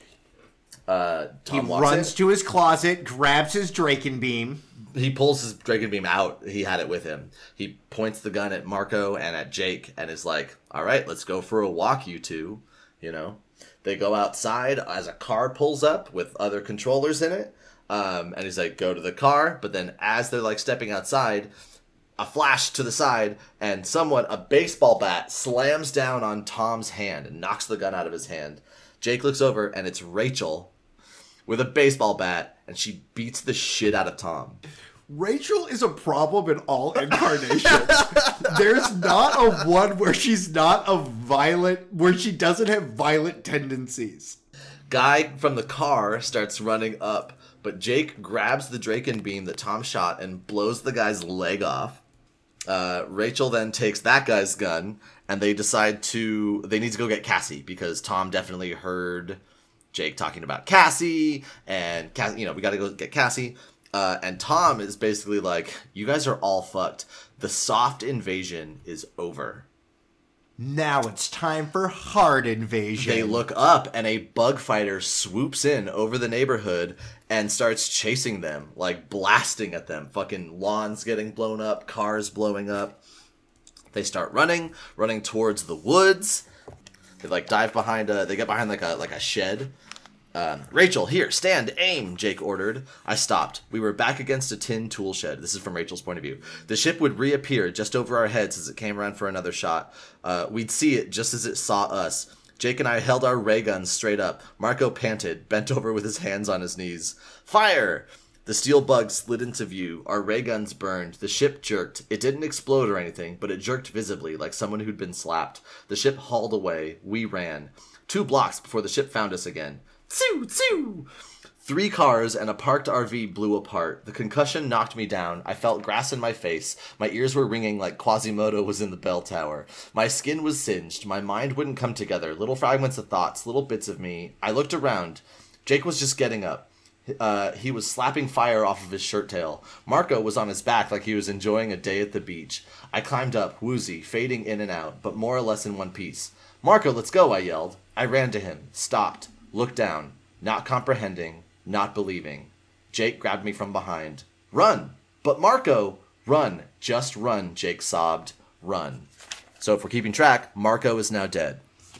Speaker 2: Uh, Tom
Speaker 3: He
Speaker 2: walks
Speaker 3: runs
Speaker 2: in.
Speaker 3: to his closet, grabs his Draken beam.
Speaker 2: He pulls his Dragon Beam out. He had it with him. He points the gun at Marco and at Jake and is like, all right, let's go for a walk, you two. You know? They go outside as a car pulls up with other controllers in it. Um, and he's like, go to the car. But then as they're like stepping outside, a flash to the side and someone, a baseball bat, slams down on Tom's hand and knocks the gun out of his hand. Jake looks over and it's Rachel with a baseball bat and she beats the shit out of Tom.
Speaker 3: Rachel is a problem in all incarnations. There's not a one where she's not a violent, where she doesn't have violent tendencies.
Speaker 2: Guy from the car starts running up, but Jake grabs the Draken Beam that Tom shot and blows the guy's leg off. Uh, Rachel then takes that guy's gun, and they decide to, they need to go get Cassie, because Tom definitely heard Jake talking about Cassie, and, Cass- you know, we gotta go get Cassie. Uh, and Tom is basically like, you guys are all fucked. The soft invasion is over.
Speaker 3: Now it's time for hard invasion.
Speaker 2: They look up and a bug fighter swoops in over the neighborhood and starts chasing them, like blasting at them. Fucking lawns getting blown up, cars blowing up. They start running, running towards the woods. They like dive behind a, they get behind like a, like a shed. Um, Rachel, here, stand, aim, Jake ordered. I stopped. We were back against a tin tool shed. This is from Rachel's point of view. The ship would reappear just over our heads as it came around for another shot. Uh, we'd see it just as it saw us. Jake and I held our ray guns straight up. Marco panted, bent over with his hands on his knees. Fire! The steel bug slid into view. Our ray guns burned. The ship jerked. It didn't explode or anything, but it jerked visibly, like someone who'd been slapped. The ship hauled away. We ran. Two blocks before the ship found us again. Tsoo! Tsoo! Three cars and a parked R V blew apart. The concussion knocked me down. I felt grass in my face. My ears were ringing like Quasimodo was in the bell tower. My skin was singed. My mind wouldn't come together. Little fragments of thoughts, little bits of me. I looked around. Jake was just getting up. Uh, he was slapping fire off of his shirt tail. Marco was on his back like he was enjoying a day at the beach. I climbed up, woozy, fading in and out, but more or less in one piece. Marco, let's go, I yelled. I ran to him, stopped, looked down, not comprehending, not believing. Jake grabbed me from behind. Run! But Marco! Run! Just run, Jake sobbed. Run. So if we're keeping track, Marco is now dead.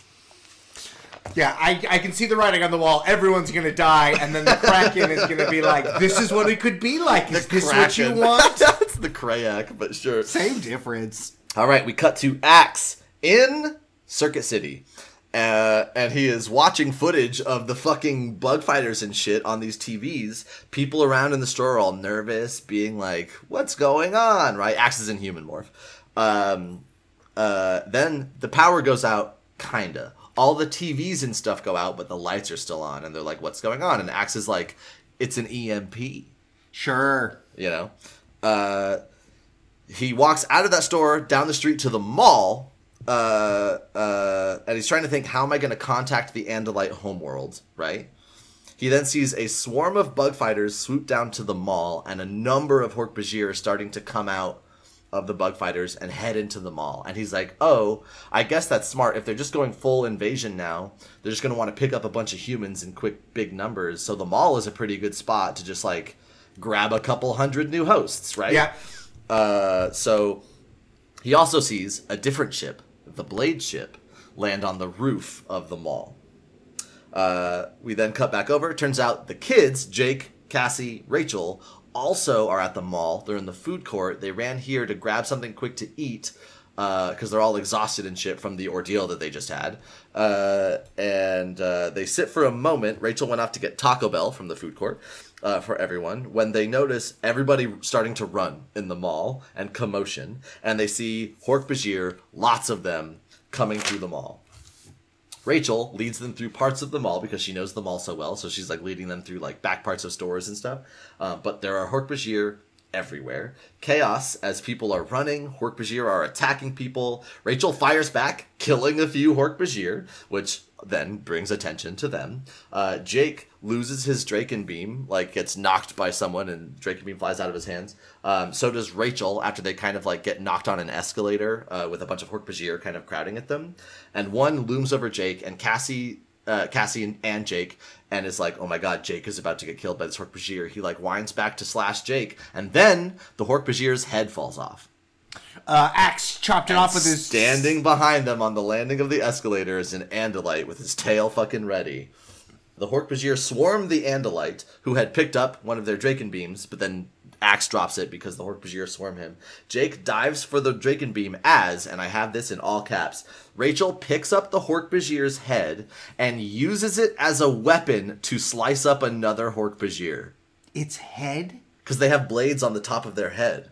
Speaker 3: Yeah, I, I can see the writing on the wall. Everyone's going to die, and then the Kraken is going to be like, this is what it could be like. Is this what you
Speaker 2: Kraken.
Speaker 3: want?
Speaker 2: it's the Krayak, but sure.
Speaker 3: Same difference.
Speaker 2: All right, we cut to Axe in Circuit City. Uh, and he is watching footage of the fucking bug fighters and shit on these T Vs. People around in the store are all nervous, being like, what's going on, right? Axe is in human morph. Um, uh, then the power goes out, kinda. All the T Vs and stuff go out, but the lights are still on. And they're like, what's going on? And Axe is like, it's an E M P.
Speaker 3: Sure.
Speaker 2: You know? Uh, he walks out of that store, down the street to the mall. Uh, uh, and he's trying to think, how am I going to contact the Andalite homeworld, right? He then sees a swarm of bug fighters swoop down to the mall, and a number of Hork-Bajir are starting to come out of the bug fighters and head into the mall. And he's like, oh, I guess that's smart. If they're just going full invasion now, they're just going to want to pick up a bunch of humans in quick, big numbers. So the mall is a pretty good spot to just, like, grab a couple hundred new hosts, right?
Speaker 3: Yeah.
Speaker 2: Uh, so he also sees a different ship, the Blade ship, land on the roof of the mall. Uh, we then cut back over. It turns out the kids, Jake, Cassie, Rachel, also are at the mall. They're in the food court. They ran here to grab something quick to eat because uh, they're all exhausted and shit from the ordeal that they just had. Uh, and uh, they sit for a moment. Rachel went off to get Taco Bell from the food court uh, for everyone when they notice everybody starting to run in the mall and commotion. And they see Hork-Bajir, lots of them, coming through the mall. Rachel leads them through parts of the mall because she knows the mall so well. So she's like leading them through like back parts of stores and stuff. Uh, but there are Hork-Bajir everywhere. Chaos as people are running. Hork-Bajir are attacking people. Rachel fires back, killing a few Hork-Bajir, which then brings attention to them. Uh, Jake loses his Draken Beam, like gets knocked by someone and Draken Beam flies out of his hands. Um, so does Rachel after they kind of like get knocked on an escalator uh, with a bunch of Hork-Bajir kind of crowding at them. And one looms over Jake, and Cassie uh, Cassie and Jake, and is like, oh my god, Jake is about to get killed by this Hork-Bajir. He like winds back to slash Jake, and then the Hork-Bajir's head falls off.
Speaker 3: Uh, Axe chopped it
Speaker 2: And
Speaker 3: off with his...
Speaker 2: Standing behind them on the landing of the escalator is an Andalite with his tail fucking ready. The Hork-Bajir swarmed the Andalite, who had picked up one of their Draken Beams, but then Axe drops it because the Hork-Bajir swarm him. Jake dives for the Draken Beam as, and I have this in all caps, Rachel picks up the Hork-Bajir's head and uses it as a weapon to slice up another Hork-Bajir.
Speaker 3: Its head?
Speaker 2: Because they have blades on the top of their head.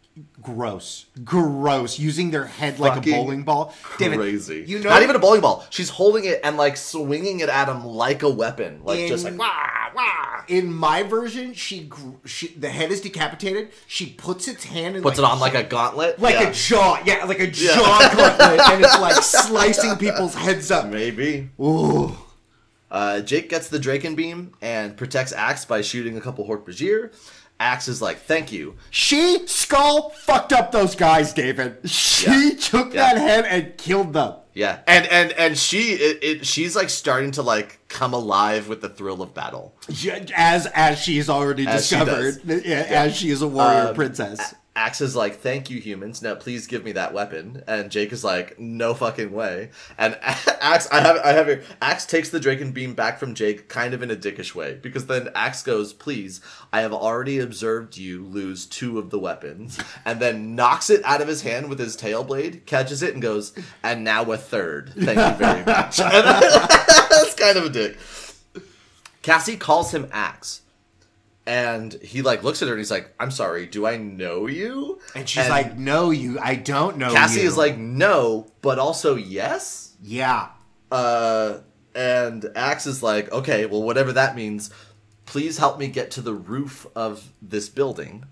Speaker 3: Gross. Gross. Using their head like
Speaker 2: Fucking
Speaker 3: a bowling ball. David,
Speaker 2: crazy.
Speaker 3: you know,
Speaker 2: Not even a bowling ball. She's holding it and like swinging it at him like a weapon. Like
Speaker 3: In-
Speaker 2: just like, wah, wah.
Speaker 3: in my version, she, gr- she the head is decapitated. She puts its hand in
Speaker 2: Puts
Speaker 3: like
Speaker 2: it on like a gauntlet.
Speaker 3: like
Speaker 2: Yeah.
Speaker 3: a jaw. Yeah, like a
Speaker 2: Yeah.
Speaker 3: jaw gauntlet, and it's like slicing people's heads up.
Speaker 2: Maybe.
Speaker 3: Ooh.
Speaker 2: Uh, Jake gets the Draken Beam and protects Axe by shooting a couple Hork-Bajir. Axe is like, thank you.
Speaker 3: She, Skull, fucked up those guys, David. She
Speaker 2: Yeah.
Speaker 3: took
Speaker 2: Yeah.
Speaker 3: that head and killed them.
Speaker 2: Yeah, and and and she, it, it she's like starting to like come alive with the thrill of battle.
Speaker 3: As as she's already
Speaker 2: As she
Speaker 3: discovered,
Speaker 2: does.
Speaker 3: yeah, as she is a warrior
Speaker 2: Um,
Speaker 3: princess.
Speaker 2: Axe is like, thank you, humans. Now, please give me that weapon. And Jake is like, no fucking way. And Axe, I have, I have here. Axe takes the Draken Beam back from Jake, kind of in a dickish way, because then Axe goes, please, I have already observed you lose two of the weapons, and then knocks it out of his hand with his tail blade, catches it, and goes, and now a third. Thank you very much. That's kind of a dick. Cassie calls him Axe. And he like looks at her and he's like, I'm sorry, do I know you?
Speaker 3: And she's like, no, you, I don't know
Speaker 2: Cassie
Speaker 3: you.
Speaker 2: is like, no, but also yes.
Speaker 3: yeah.
Speaker 2: Uh, and Axe is like, okay, well, whatever that means, please help me get to the roof of this building.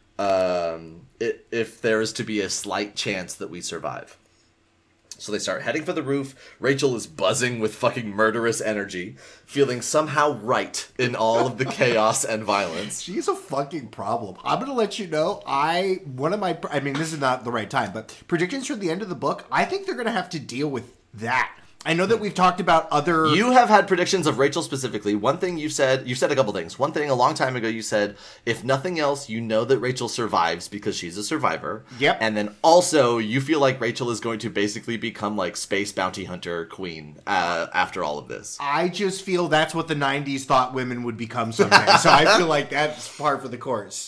Speaker 2: Um, it, if there is to be a slight chance that we survive. So they start heading for the roof. Rachel is buzzing with fucking murderous energy, feeling somehow right in all of the chaos and violence.
Speaker 3: She's a fucking problem. I'm going to let you know, I, one of my, I mean, this is not the right time, but predictions for the end of the book, I think they're going to have to deal with that. I know that we've talked about other...
Speaker 2: You have had predictions of Rachel specifically. One thing you said, you said a couple things. One thing a long time ago you said, if nothing else, you know that Rachel survives because she's a survivor.
Speaker 3: Yep.
Speaker 2: And then also, you feel like Rachel is going to basically become like space bounty hunter queen uh, after all of this.
Speaker 3: I just feel that's what the nineties thought women would become someday. So I feel like that's par for the course.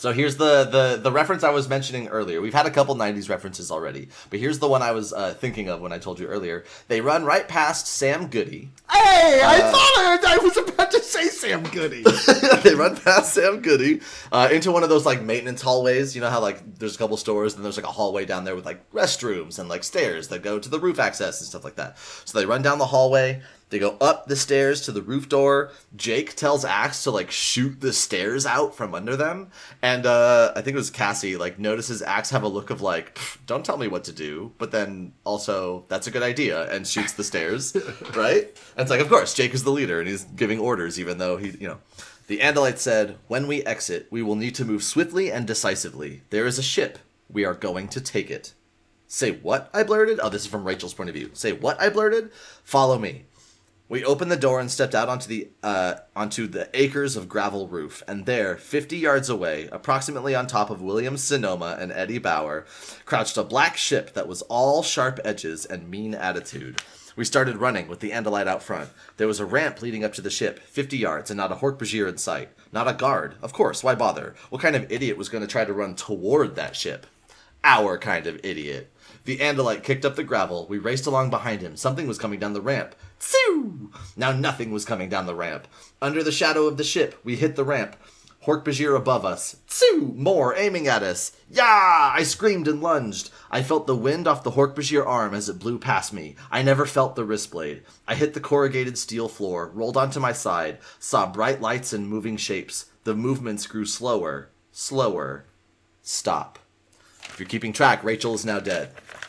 Speaker 2: So here's the, the, the reference I was mentioning earlier. We've had a couple nineties references already, but here's the one I was uh, thinking of when I told you earlier. They run right past Sam Goody.
Speaker 3: Hey, I
Speaker 2: Uh,
Speaker 3: thought I, I was about to say Sam Goody.
Speaker 2: They run past Sam Goody uh, into one of those like maintenance hallways. You know how like there's a couple stores and there's like a hallway down there with like restrooms and like stairs that go to the roof access and stuff like that. So they run down the hallway. They go up the stairs to the roof door. Jake tells Axe to like shoot the stairs out from under them. And uh, I think it was Cassie like notices Axe have a look of like, don't tell me what to do. But then also that's a good idea and shoots the stairs, right? And it's like, of course, Jake is the leader and he's giving orders even though he, you know. The Andalite said, when we exit, we will need to move swiftly and decisively. There is a ship. We are going to take it. Say what? I blurted. Oh, this is from Rachel's point of view. Say what? I blurted. Follow me. We opened the door and stepped out onto the uh, onto the acres of gravel roof, and there, fifty yards away, approximately on top of William Sonoma and Eddie Bauer, crouched a black ship that was all sharp edges and mean attitude. We started running with the Andalite out front. There was a ramp leading up to the ship, fifty yards, and not a Hork-Bajir in sight. Not a guard. Of course, why bother? What kind of idiot was going to try to run toward that ship? Our kind of idiot. The Andalite kicked up the gravel. We raced along behind him. Something was coming down the ramp. Tsoo! Now nothing was coming down the ramp. Under the shadow of the ship, we hit the ramp. Hork-Bajir above us. Tsoo! More, aiming at us. Yah! I screamed and lunged. I felt the wind off the Hork-Bajir arm as it blew past me. I never felt the wrist blade. I hit the corrugated steel floor, rolled onto my side, saw bright lights and moving shapes. The movements grew slower. Slower. Stop. If you're keeping track, Rachel is now dead.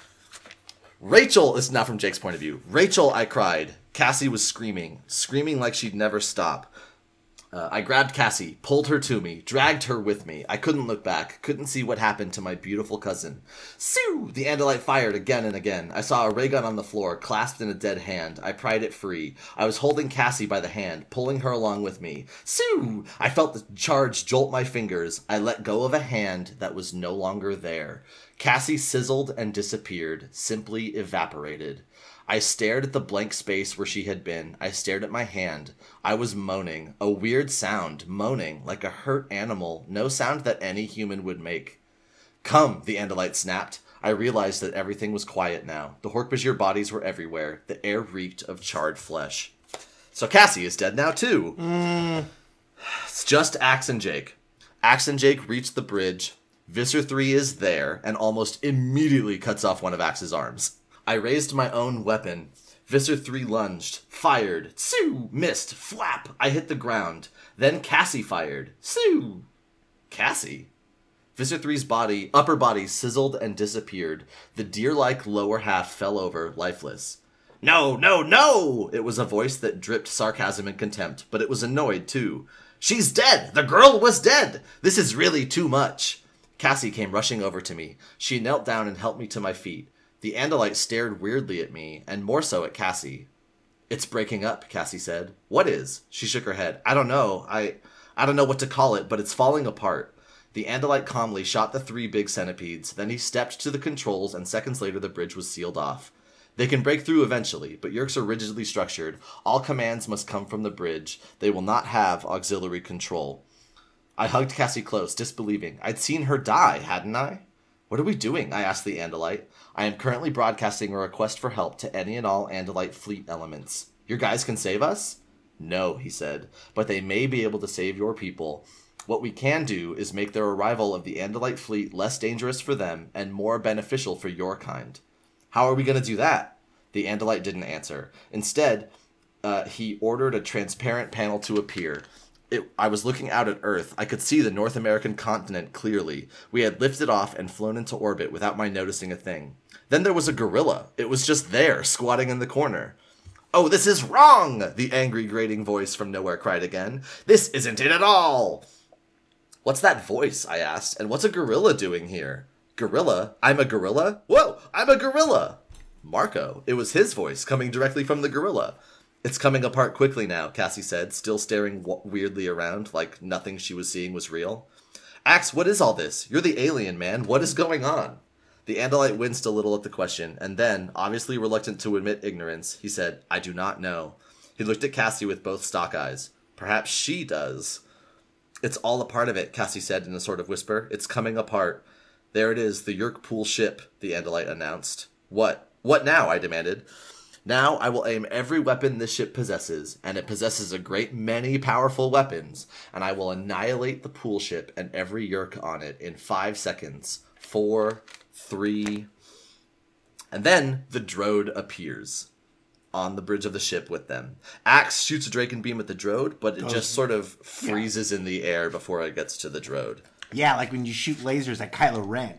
Speaker 2: Rachel is not from Jake's point of view. Rachel, I cried. Cassie was screaming, screaming like she'd never stop. Uh, I grabbed Cassie, pulled her to me, dragged her with me. I couldn't look back, couldn't see what happened to my beautiful cousin. Sue! The Andalite fired again and again. I saw a ray gun on the floor, clasped in a dead hand. I pried it free. I was holding Cassie by the hand, pulling her along with me. Sue! I felt the charge jolt my fingers. I let go of a hand that was no longer there. Cassie sizzled and disappeared, simply evaporated. I stared at the blank space where she had been. I stared at my hand. I was moaning. A weird sound. Moaning. Like a hurt animal. No sound that any human would make. Come, the Andalite snapped. I realized that everything was quiet now. The Hork-Bajir bodies were everywhere. The air reeked of charred flesh. So Cassie is dead now, too.
Speaker 3: Mm.
Speaker 2: It's just Axe and Jake. Axe and Jake reached the bridge. Visser three is there, and almost immediately cuts off one of Axe's arms. I raised my own weapon. Visser three lunged, fired, Sue, missed, flap, I hit the ground. Then Cassie fired, Sue. Cassie? Visser three's body, upper body sizzled and disappeared. The deer-like lower half fell over, lifeless. No, no, no! It was a voice that dripped sarcasm and contempt, but it was annoyed too. She's dead! The girl was dead! This is really too much. Cassie came rushing over to me. She knelt down and helped me to my feet. The Andalite stared weirdly at me, and more so at Cassie. It's breaking up, Cassie said. What is? She shook her head. I don't know. I I don't know what to call it, but it's falling apart. The Andalite calmly shot the three big centipedes. Then he stepped to the controls, and seconds later the bridge was sealed off. They can break through eventually, but Yeerks are rigidly structured. All commands must come from the bridge. They will not have auxiliary control. I hugged Cassie close, disbelieving. I'd seen her die, hadn't I? What are we doing? I asked the Andalite. I am currently broadcasting a request for help to any and all Andalite fleet elements. Your guys can save us? No, he said, but they may be able to save your people. What we can do is make their arrival of the Andalite fleet less dangerous for them and more beneficial for your kind. How are we going to do that? The Andalite didn't answer. Instead, uh, he ordered a transparent panel to appear. It, I was looking out at Earth. I could see the North American continent clearly. We had lifted off and flown into orbit without my noticing a thing. Then there was a gorilla. It was just there, squatting in the corner. Oh, this is wrong! The angry, grating voice from nowhere cried again. This isn't it at all! What's that voice? I asked. And what's a gorilla doing here? Gorilla? I'm a gorilla? Whoa! I'm a gorilla! Marco. It was his voice, coming directly from the gorilla. It's coming apart quickly now, Cassie said, still staring w- weirdly around, like nothing she was seeing was real. Axe, what is all this? You're the alien, man. What is going on? The Andalite winced a little at the question, and then, obviously reluctant to admit ignorance, he said, I do not know. He looked at Cassie with both stock eyes. Perhaps she does. It's all a part of it, Cassie said in a sort of whisper. It's coming apart. There it is, the Yeerk-Pool ship, the Andalite announced. What? What now? I demanded. Now I will aim every weapon this ship possesses, and it possesses a great many powerful weapons, and I will annihilate the pool ship and every Yeerk on it in five seconds. Four, three... And then the Droid appears on the bridge of the ship with them. Axe shoots a Draken beam at the Droid, but it just sort of freezes yeah. in the air before it gets to the Droid.
Speaker 3: Yeah, like when you shoot lasers at Kylo Ren.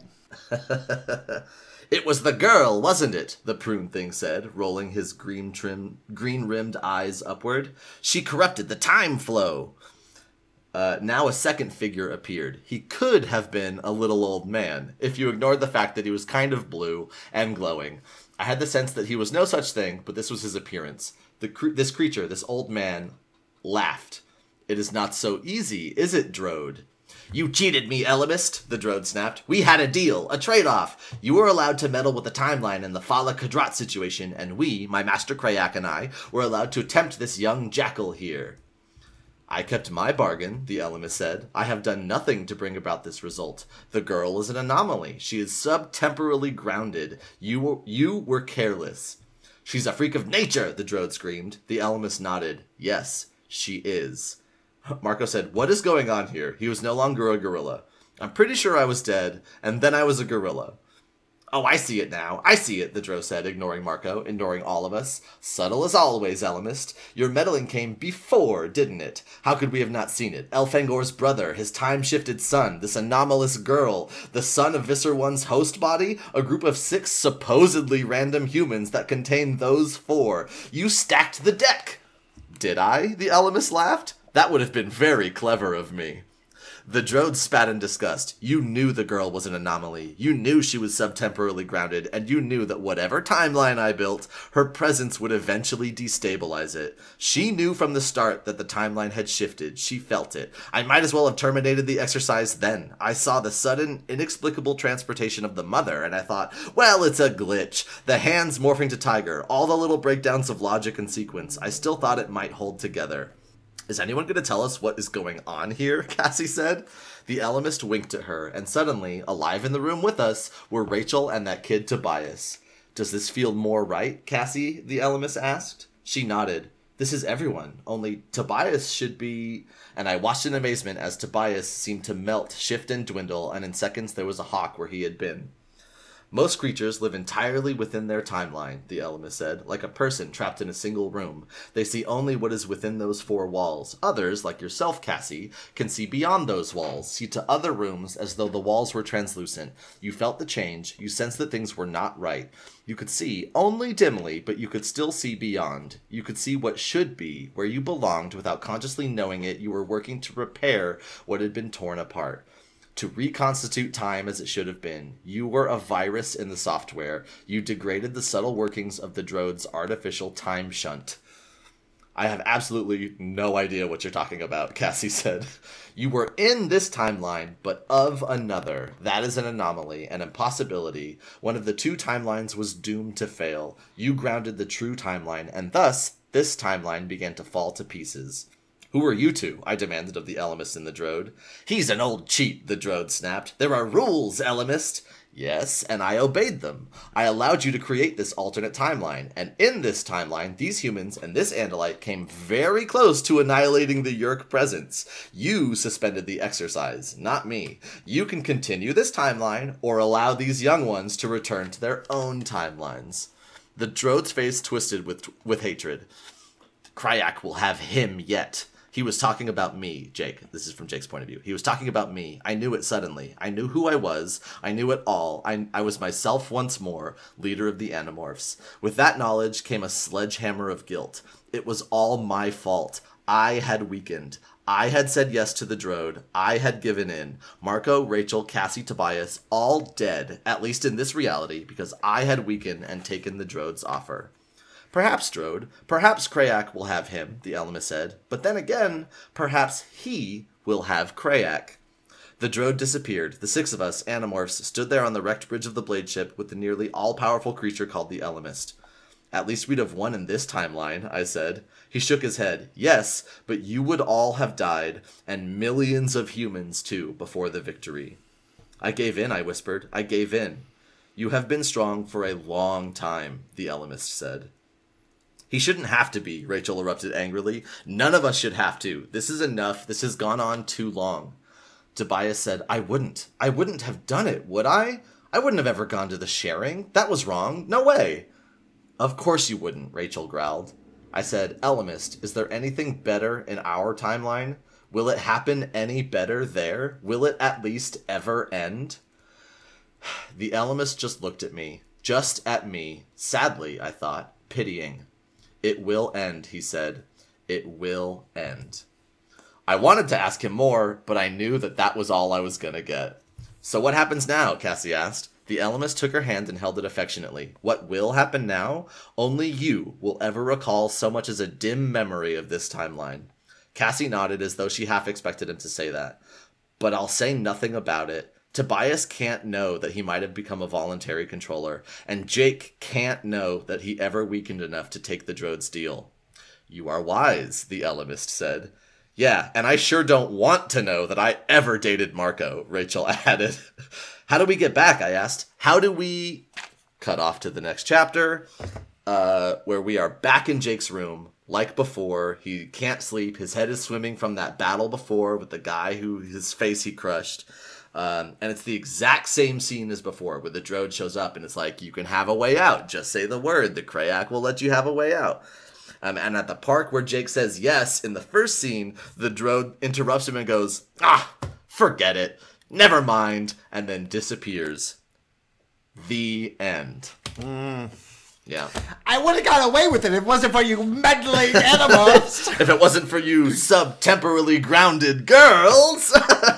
Speaker 2: It was the girl, wasn't it? The prune thing said, rolling his green trim, green-rimmed eyes upward. She corrupted the time flow. Uh, now a second figure appeared. He could have been a little old man, if you ignored the fact that he was kind of blue and glowing. I had the sense that he was no such thing, but this was his appearance. The cre- this creature, this old man, laughed. It is not so easy, is it, Droid? You cheated me, Ellimist, the Droid snapped. We had a deal, a trade-off. You were allowed to meddle with the timeline in the Fala Kadrat situation, and we, my master Krayak and I, were allowed to tempt this young jackal here. I kept my bargain, the Ellimist said. I have done nothing to bring about this result. The girl is an anomaly. She is subtemporally grounded. You were, you were careless. She's a freak of nature, the Droid screamed. The Ellimist nodded. Yes, she is. Marco said, what is going on here? He was no longer a gorilla. I'm pretty sure I was dead, and then I was a gorilla. Oh, I see it now. I see it, the Droid said, ignoring Marco, ignoring all of us. Subtle as always, Ellimist. Your meddling came before, didn't it? How could we have not seen it? Elfangor's brother, his time-shifted son, this anomalous girl, the son of Visser One's host body, a group of six supposedly random humans that contain those four. You stacked the deck. Did I? The Ellimist laughed. That would have been very clever of me. The Droid spat in disgust. You knew the girl was an anomaly. You knew she was subtemporally grounded, and you knew that whatever timeline I built, her presence would eventually destabilize it. She knew from the start that the timeline had shifted. She felt it. I might as well have terminated the exercise then. I saw the sudden, inexplicable transportation of the mother, and I thought, well, it's a glitch. The hands morphing to tiger, all the little breakdowns of logic and sequence. I still thought it might hold together. Is anyone going to tell us what is going on here? Cassie said. The Ellimist winked at her, and suddenly, alive in the room with us, were Rachel and that kid Tobias. Does this feel more right, Cassie? The Ellimist asked. She nodded. This is everyone, only Tobias should be... And I watched in amazement as Tobias seemed to melt, shift, and dwindle, and in seconds there was a hawk where he had been. Most creatures live entirely within their timeline, the Ellimist said, like a person trapped in a single room. They see only what is within those four walls. Others, like yourself, Cassie, can see beyond those walls, see to other rooms as though the walls were translucent. You felt the change. You sensed that things were not right. You could see, only dimly, but you could still see beyond. You could see what should be, where you belonged without consciously knowing it. You were working to repair what had been torn apart. To reconstitute time as it should have been. You were a virus in the software. You degraded the subtle workings of the Droid's artificial time shunt. I have absolutely no idea what you're talking about, Cassie said. You were in this timeline, but of another. That is an anomaly, an impossibility. One of the two timelines was doomed to fail. You grounded the true timeline, and thus, this timeline began to fall to pieces. Who are you two? I demanded of the Ellimist and the Droid. He's an old cheat, the Droid snapped. There are rules, Ellimist. Yes, and I obeyed them. I allowed you to create this alternate timeline, and in this timeline, these humans and this Andalite came very close to annihilating the Yeerk presence. You suspended the exercise, not me. You can continue this timeline, or allow these young ones to return to their own timelines. The Droid's face twisted with, with hatred. Krayak will have him yet. He was talking about me, Jake. This is from Jake's point of view. He was talking about me. I knew it suddenly. I knew who I was. I knew it all. I, I was myself once more, leader of the Animorphs. With that knowledge came a sledgehammer of guilt. It was all my fault. I had weakened. I had said yes to the Droid. I had given in. Marco, Rachel, Cassie, Tobias, all dead, at least in this reality, because I had weakened and taken the Droid's offer. Perhaps, Droid, perhaps Krayak will have him, the Ellimist said. But then again, perhaps he will have Krayak. The Droid disappeared. The six of us, Animorphs, stood there on the wrecked bridge of the Blade Ship with the nearly all-powerful creature called the Ellimist. At least we'd have won in this timeline, I said. He shook his head. Yes, but you would all have died, and millions of humans too, before the victory. I gave in, I whispered. I gave in. You have been strong for a long time, the Ellimist said. He shouldn't have to be, Rachel erupted angrily. None of us should have to. This is enough. This has gone on too long. Tobias said, I wouldn't. I wouldn't have done it, would I? I wouldn't have ever gone to the sharing. That was wrong. No way. Of course you wouldn't, Rachel growled. I said, Ellimist, is there anything better in our timeline? Will it happen any better there? Will it at least ever end? The Ellimist just looked at me. Just at me. Sadly, I thought. Pitying. It will end, he said. It will end. I wanted to ask him more, but I knew that that was all I was gonna get. So what happens now? Cassie asked. The Ellimist took her hand and held it affectionately. What will happen now? Only you will ever recall so much as a dim memory of this timeline. Cassie nodded as though she half expected him to say that. But I'll say nothing about it. Tobias can't know that he might have become a voluntary controller, and Jake can't know that he ever weakened enough to take the Droid's deal. You are wise, the Ellimist said. Yeah, and I sure don't want to know that I ever dated Marco, Rachel added. How do we get back, I asked. How do we... Cut off to the next chapter, uh, where we are back in Jake's room. Like before, he can't sleep. His head is swimming from that battle before with the guy who his face he crushed. Um, and it's the exact same scene as before, where the Droid shows up and it's like, you can have a way out. Just say the word. The Krayak will let you have a way out. Um, and at the park where Jake says yes, in the first scene, the Droid interrupts him and goes, ah, forget it. Never mind. And then disappears. The end.
Speaker 3: Mm.
Speaker 2: Yeah.
Speaker 3: I would have got away with it if it wasn't for you meddling animals.
Speaker 2: If it wasn't for you sub-temporally grounded girls.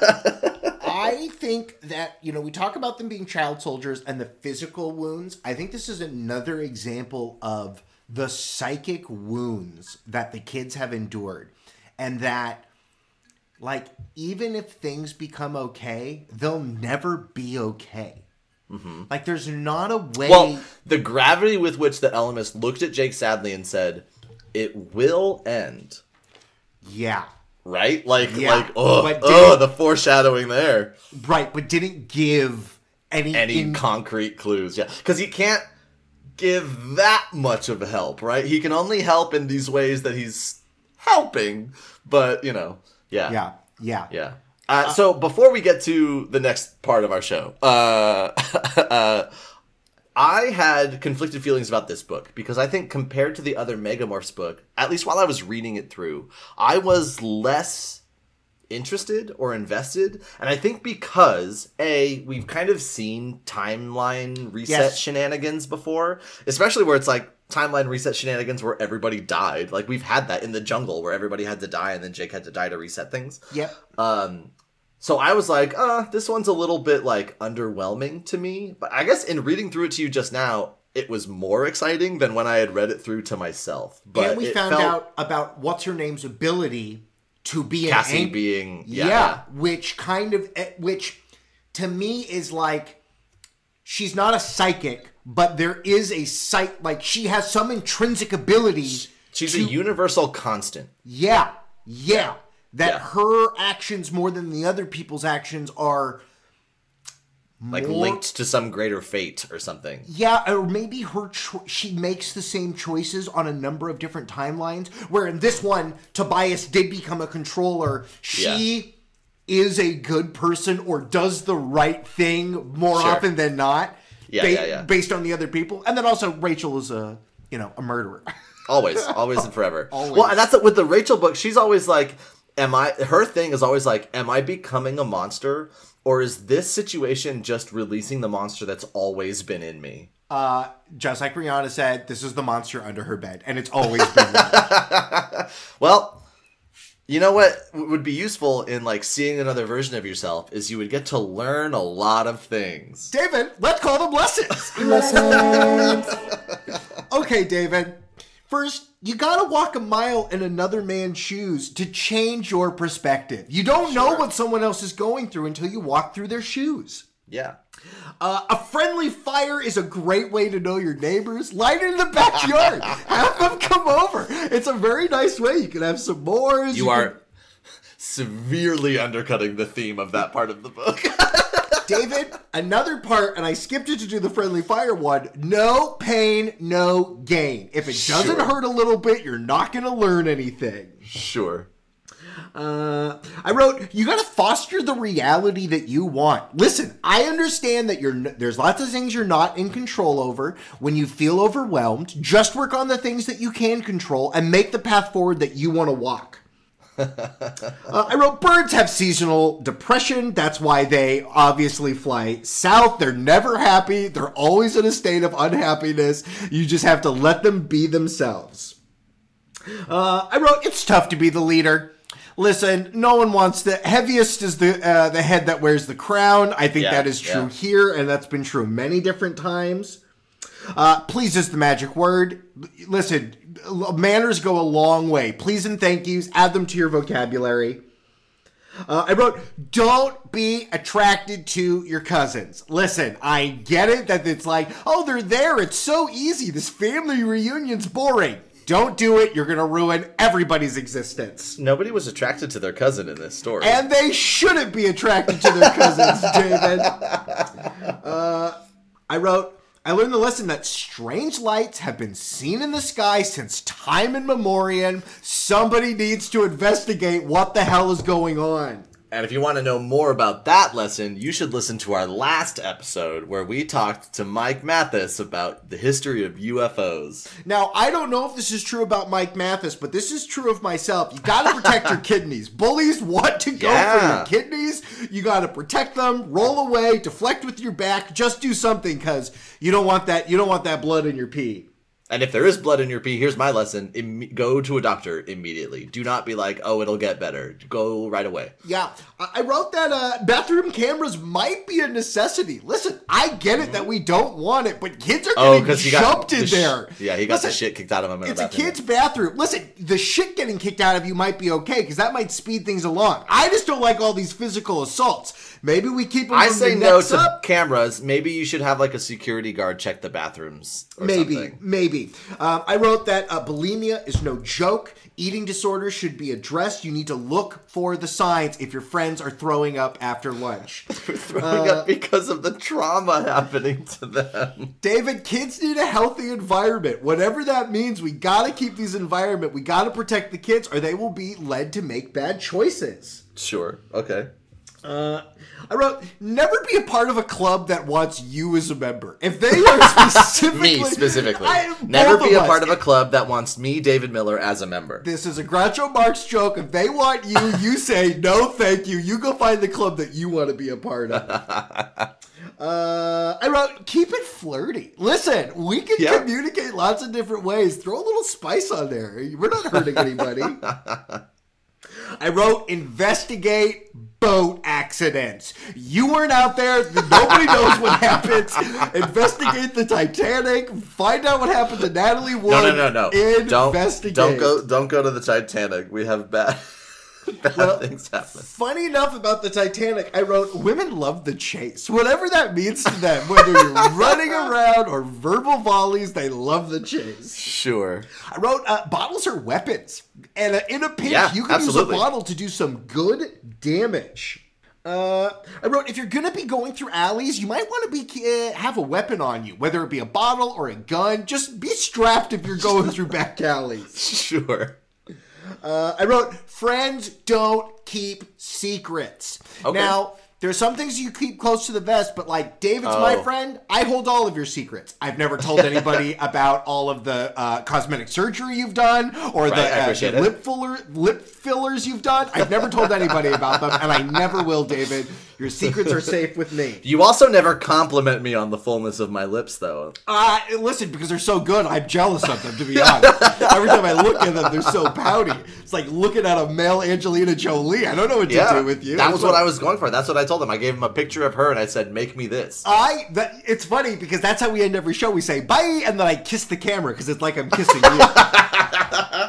Speaker 3: I think that, you know, we talk about them being child soldiers and the physical wounds. I think this is another example of the psychic wounds that the kids have endured. And that, like, even if things become okay, they'll never be okay. Mm-hmm. Like, there's not a way...
Speaker 2: Well, the gravity with which the Ellimist looked at Jake sadly and said, it will end.
Speaker 3: Yeah.
Speaker 2: Right? Like,
Speaker 3: yeah.
Speaker 2: like oh, oh, the foreshadowing there.
Speaker 3: Right, but didn't give any...
Speaker 2: Any
Speaker 3: in-
Speaker 2: concrete clues, yeah. Because he can't give that much of help, right? He can only help in these ways that he's helping, but, you know, yeah.
Speaker 3: Yeah, yeah.
Speaker 2: Yeah. Uh, so before we get to the next part of our show, uh, uh, I had conflicted feelings about this book because I think compared to the other Megamorphs book, at least while I was reading it through, I was less interested or invested. And I think because, A, we've kind of seen timeline reset
Speaker 3: Yes.
Speaker 2: shenanigans before, especially where it's like, timeline reset shenanigans where everybody died. Like, we've had that in the jungle where everybody had to die and then Jake had to die to reset things.
Speaker 3: Yep.
Speaker 2: Um, so I was like, uh, this one's a little bit, like, underwhelming to me. But I guess in reading through it to you just now, it was more exciting than when I had read it through to myself. But
Speaker 3: and we
Speaker 2: it
Speaker 3: found
Speaker 2: felt,
Speaker 3: out about What's-Her-Name's ability to be
Speaker 2: Cassie
Speaker 3: an... ang-
Speaker 2: being...
Speaker 3: Yeah,
Speaker 2: Yeah, yeah.
Speaker 3: which kind of... eh, Which, to me, is like... She's not a psychic, but there is a psych... Like, she has some intrinsic ability...
Speaker 2: She's
Speaker 3: to,
Speaker 2: a universal constant.
Speaker 3: Yeah, yeah. That
Speaker 2: Yeah.
Speaker 3: her actions, more than the other people's actions, are...
Speaker 2: Like,
Speaker 3: more,
Speaker 2: linked to some greater fate or something.
Speaker 3: Yeah, or maybe her cho- she makes the same choices on a number of different timelines. Where in this one, Tobias did become a controller. She
Speaker 2: Yeah.
Speaker 3: is a good person or does the right thing more
Speaker 2: Sure.
Speaker 3: often than not.
Speaker 2: Yeah,
Speaker 3: ba-
Speaker 2: yeah, yeah.
Speaker 3: Based on the other people. And then also Rachel is a, you know, a murderer.
Speaker 2: Always, always and forever.
Speaker 3: Always.
Speaker 2: Well, and that's it with the Rachel book. She's always like, am I, her thing is always like, am I becoming a monster? Or is this situation just releasing the monster that's always been in me?
Speaker 3: Uh, just like Rihanna said, this is the monster under her bed. And it's always been there.
Speaker 2: Well, you know what would be useful in like seeing another version of yourself is you would get to learn a lot of things.
Speaker 3: David, let's call them lessons. Okay, David. First, you gotta walk a mile in another man's shoes to change your perspective. You don't know
Speaker 2: Sure.
Speaker 3: what someone else is going through until you walk through their shoes.
Speaker 2: Yeah.
Speaker 3: Uh, a friendly fire is a great way to know your neighbors. Light it in the backyard. Have them come over. It's a very nice way. You can have s'mores.
Speaker 2: You,
Speaker 3: you
Speaker 2: are
Speaker 3: can...
Speaker 2: severely undercutting the theme of that part of the book.
Speaker 3: David, another part, and I skipped it to do the friendly fire one. No pain, no gain. If it doesn't
Speaker 2: Sure.
Speaker 3: hurt a little bit, you're not going to learn anything.
Speaker 2: Sure.
Speaker 3: Uh, I wrote, you got to foster the reality that you want. Listen, I understand that you're n- there's lots of things you're not in control over. When you feel overwhelmed, just work on the things that you can control and make the path forward that you want to walk. uh, I wrote, birds have seasonal depression. That's why they obviously fly south. They're never happy. They're always in a state of unhappiness. You just have to let them be themselves. Uh, I wrote, it's tough to be the leader. Listen, no one wants the heaviest is the uh, the head that wears the crown. I think
Speaker 2: Yeah,
Speaker 3: that is true
Speaker 2: yeah.
Speaker 3: here, and that's been true many different times. Uh, please is the magic word. Listen, manners go a long way. Please and thank yous, add them to your vocabulary. Uh, I wrote, don't be attracted to your cousins. Listen, I get it that it's like, oh, they're there. It's so easy. This family reunion's boring. Don't do it. You're going to ruin everybody's existence.
Speaker 2: Nobody was attracted to their cousin in this story.
Speaker 3: And they shouldn't be attracted to their cousins, David. Uh, I wrote, I learned the lesson that strange lights have been seen in the sky since time immemorial. Somebody needs to investigate what the hell is going on.
Speaker 2: And if you want to know more about that lesson, you should listen to our last episode where we talked to Mike Mathis about the history of U F Os.
Speaker 3: Now, I don't know if this is true about Mike Mathis, but this is true of myself. You got to protect your kidneys. Bullies want to go
Speaker 2: Yeah.
Speaker 3: for your kidneys. You got to protect them, roll away, deflect with your back. Just do something because you don't want that. You don't want that blood in your pee.
Speaker 2: And if there is blood in your pee, here's my lesson. Im- go to a doctor immediately. Do not be like, oh, it'll get better. Go right away.
Speaker 3: Yeah, I I wrote that uh, bathroom cameras might be a necessity. Listen, I get it that we don't want it, but kids are
Speaker 2: Oh,
Speaker 3: getting
Speaker 2: because he got
Speaker 3: jumped in
Speaker 2: the sh-
Speaker 3: there.
Speaker 2: Yeah, he got
Speaker 3: Listen,
Speaker 2: the shit kicked out of him in
Speaker 3: It's
Speaker 2: the
Speaker 3: a
Speaker 2: bathroom.
Speaker 3: kid's bathroom. Listen, the shit getting kicked out of you might be okay because that might speed things along. I just don't like all these physical assaults. Maybe we keep them
Speaker 2: I
Speaker 3: from
Speaker 2: say
Speaker 3: the
Speaker 2: no
Speaker 3: necks
Speaker 2: to
Speaker 3: up.
Speaker 2: cameras. Maybe you should have like a security guard check the bathrooms or
Speaker 3: Maybe,
Speaker 2: something.
Speaker 3: maybe. Um, I wrote that uh, bulimia is no joke. Eating disorders should be addressed. You need to look for the signs if your friends are throwing up after lunch.
Speaker 2: Throwing up because of the trauma happening to them.
Speaker 3: David, kids need a healthy environment. Whatever that means, we gotta keep these environment. We gotta protect the kids or they will be led to make bad choices.
Speaker 2: Sure. Okay.
Speaker 3: Uh, I wrote, never be a part of a club that wants you as a member. If they are specifically...
Speaker 2: Me specifically.
Speaker 3: I-
Speaker 2: Never
Speaker 3: both
Speaker 2: be a
Speaker 3: us.
Speaker 2: part of a club that wants me, David Miller, as a member.
Speaker 3: This is a Groucho Marx joke. If they want you, you say, no, thank you. You go find the club that you want to be a part of. uh, I wrote, keep it flirty. Listen, we can
Speaker 2: Yeah.
Speaker 3: communicate lots of different ways. Throw a little spice on there. We're not hurting anybody. I wrote, investigate boat accidents. You weren't out there. Nobody knows what happens. Investigate the Titanic. Find out what happened to Natalie Wood.
Speaker 2: No, no, no, no. Don't,
Speaker 3: Investigate.
Speaker 2: don't go. Don't go to the Titanic. We have bad, bad
Speaker 3: Well,
Speaker 2: things happen.
Speaker 3: Funny enough about the Titanic, I wrote, women love the chase. Whatever that means to them, whether you're running around or verbal volleys, they love the chase.
Speaker 2: Sure.
Speaker 3: I wrote, uh, bottles are weapons. And uh, in a pinch,
Speaker 2: Yeah,
Speaker 3: you can
Speaker 2: absolutely.
Speaker 3: use a bottle to do some good damage. Uh, I wrote, if you're going to be going through alleys, you might want to be uh, have a weapon on you, whether it be a bottle or a gun. Just be strapped if you're going through back alleys.
Speaker 2: Sure.
Speaker 3: Uh, I wrote, friends don't keep secrets.
Speaker 2: Okay.
Speaker 3: Now, there's some things you keep close to the vest, but like David's my
Speaker 2: Oh.
Speaker 3: friend, I hold all of your secrets. I've never told anybody about all of the uh, cosmetic surgery you've done or
Speaker 2: Right,
Speaker 3: the,
Speaker 2: I
Speaker 3: uh,
Speaker 2: appreciate
Speaker 3: the
Speaker 2: it.
Speaker 3: lip filler, lip fillers you've done. I've never told anybody about them, and I never will, David. Your secrets are safe with me.
Speaker 2: You also never compliment me on the fullness of my lips, though.
Speaker 3: Uh, listen, because they're so good, I'm jealous of them, to be honest. Every time I look at them, they're so pouty. It's like looking at a male Angelina Jolie. I don't know what
Speaker 2: Yeah,
Speaker 3: to do with you.
Speaker 2: that was
Speaker 3: So-
Speaker 2: what I was going for. That's what I told him. I gave him a picture of her, and I said, "Make me this."
Speaker 3: I that it's funny because that's how we end every show. We say bye, and then I kiss the camera because it's like I'm kissing you.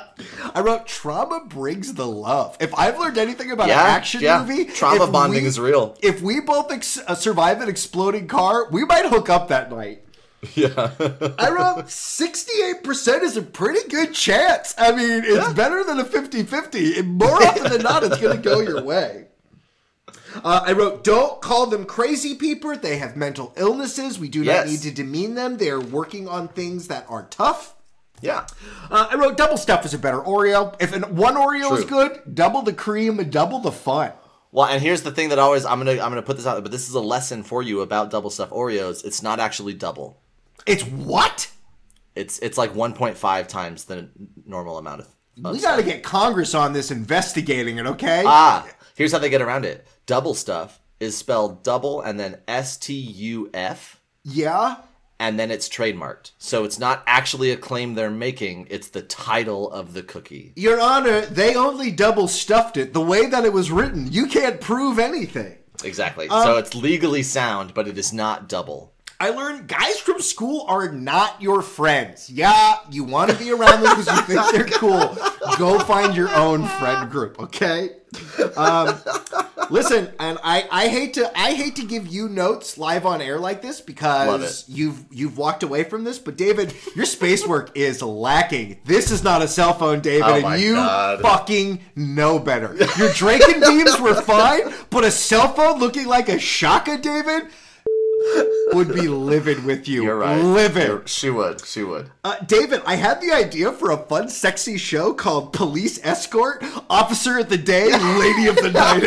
Speaker 3: I wrote trauma brings the love. If I've learned anything about
Speaker 2: Yeah,
Speaker 3: an action
Speaker 2: yeah.
Speaker 3: movie,
Speaker 2: Trauma
Speaker 3: if
Speaker 2: bonding
Speaker 3: we-
Speaker 2: is real.
Speaker 3: If we both ex- uh, survive an exploding car, we might hook up that night.
Speaker 2: Yeah.
Speaker 3: I wrote sixty-eight percent is a pretty good chance. I mean, it's
Speaker 2: Yeah.
Speaker 3: better than a fifty-fifty. And more often than not, it's going to go your way. Uh, I wrote, don't call them crazy people. They have mental illnesses. We do
Speaker 2: Yes.
Speaker 3: not need to demean them. They are working on things that are tough.
Speaker 2: Yeah.
Speaker 3: Uh, I wrote, double stuff is a better Oreo. If an, one Oreo is
Speaker 2: True.
Speaker 3: good, double the cream and double the fun.
Speaker 2: Well, and here's the thing that always I'm gonna I'm gonna put this out, but this is a lesson for you about double stuffed Oreos. It's not actually double.
Speaker 3: It's what?
Speaker 2: It's it's like one point five times the normal amount of. of
Speaker 3: We
Speaker 2: stuff.
Speaker 3: got to get Congress on this investigating it, okay?
Speaker 2: Ah, here's how they get around it. Double stuff is spelled double and then S T U F,
Speaker 3: yeah?
Speaker 2: and then it's trademarked. So it's not actually a claim they're making. It's the title of the cookie.
Speaker 3: Your Honor, they only double stuffed it the way that it was written. You can't prove anything.
Speaker 2: Exactly.
Speaker 3: Um,
Speaker 2: so it's legally sound, but it is not double.
Speaker 3: I learned guys from school are not your friends. Yeah, you want to be around them because you think they're cool. Go find your own friend group, okay? Um, listen, and I, I hate to I hate to give you notes live on air like this
Speaker 2: Love
Speaker 3: because
Speaker 2: it.
Speaker 3: you've you've walked away from this, but David, your space work is lacking. This is not a cell phone, David,
Speaker 2: Oh my
Speaker 3: and you
Speaker 2: God.
Speaker 3: fucking know better. Your Draken beams were fine, but a cell phone looking like a Shaka, David, would be livid with you.
Speaker 2: You're right.
Speaker 3: Livid.
Speaker 2: You're- she would. She would.
Speaker 3: Uh, David, I had the idea for a fun, sexy show called Police Escort, Officer of the Day, Lady of the Night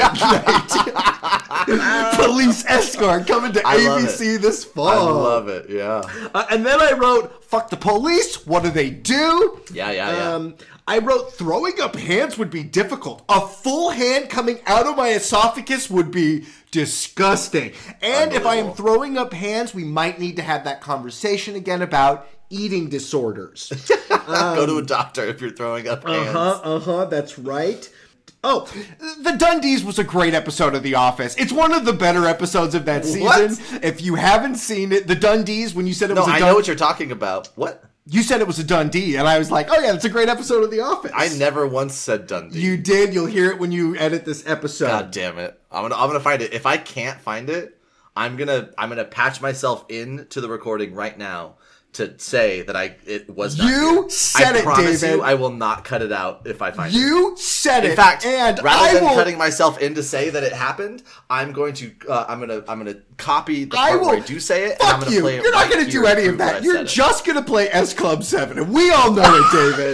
Speaker 3: at Night. Police Escort coming to
Speaker 2: I love
Speaker 3: A B C this fall.
Speaker 2: I love it. Yeah.
Speaker 3: Uh, and then I wrote, fuck the police, what do they do?
Speaker 2: Yeah, yeah, yeah.
Speaker 3: Um, I wrote, throwing up hands would be difficult. A full hand coming out of my esophagus would be disgusting. And if I am
Speaker 2: Unbelievable.
Speaker 3: throwing up hands, we might need to have that conversation again about eating disorders.
Speaker 2: Go to a doctor if you're throwing up hands.
Speaker 3: Uh-huh, uh-huh, that's right. Oh, The Dundies was a great episode of The Office. It's one of the better episodes of that season.
Speaker 2: What?
Speaker 3: If you haven't seen it, The Dundies, when you said it
Speaker 2: No,
Speaker 3: was a
Speaker 2: I
Speaker 3: Dun-
Speaker 2: know what you're talking about. What?
Speaker 3: you said it was a Dundee, and I was like, oh yeah, it's a great episode of The Office.
Speaker 2: I never once said Dundee.
Speaker 3: You did. You'll hear it when you edit this episode.
Speaker 2: God damn it! I'm gonna I'm gonna find it. If I can't find it, I'm gonna I'm gonna patch myself in to the recording right now to say that I it was not
Speaker 3: You
Speaker 2: here.
Speaker 3: said
Speaker 2: I
Speaker 3: it,
Speaker 2: promise
Speaker 3: David.
Speaker 2: you, I will not cut it out if I find it.
Speaker 3: You said it.
Speaker 2: In fact,
Speaker 3: and
Speaker 2: rather
Speaker 3: I
Speaker 2: than
Speaker 3: will,
Speaker 2: cutting myself in to say that it happened, I'm going to uh, I'm gonna I'm gonna copy the
Speaker 3: I
Speaker 2: part
Speaker 3: will.
Speaker 2: where I do say it,
Speaker 3: Fuck
Speaker 2: and I'm gonna
Speaker 3: you.
Speaker 2: play it.
Speaker 3: You're not
Speaker 2: right
Speaker 3: going to
Speaker 2: here
Speaker 3: do
Speaker 2: to
Speaker 3: any of
Speaker 2: prove I
Speaker 3: that. You're
Speaker 2: said it.
Speaker 3: just going to play S Club seven, and we all know it, David.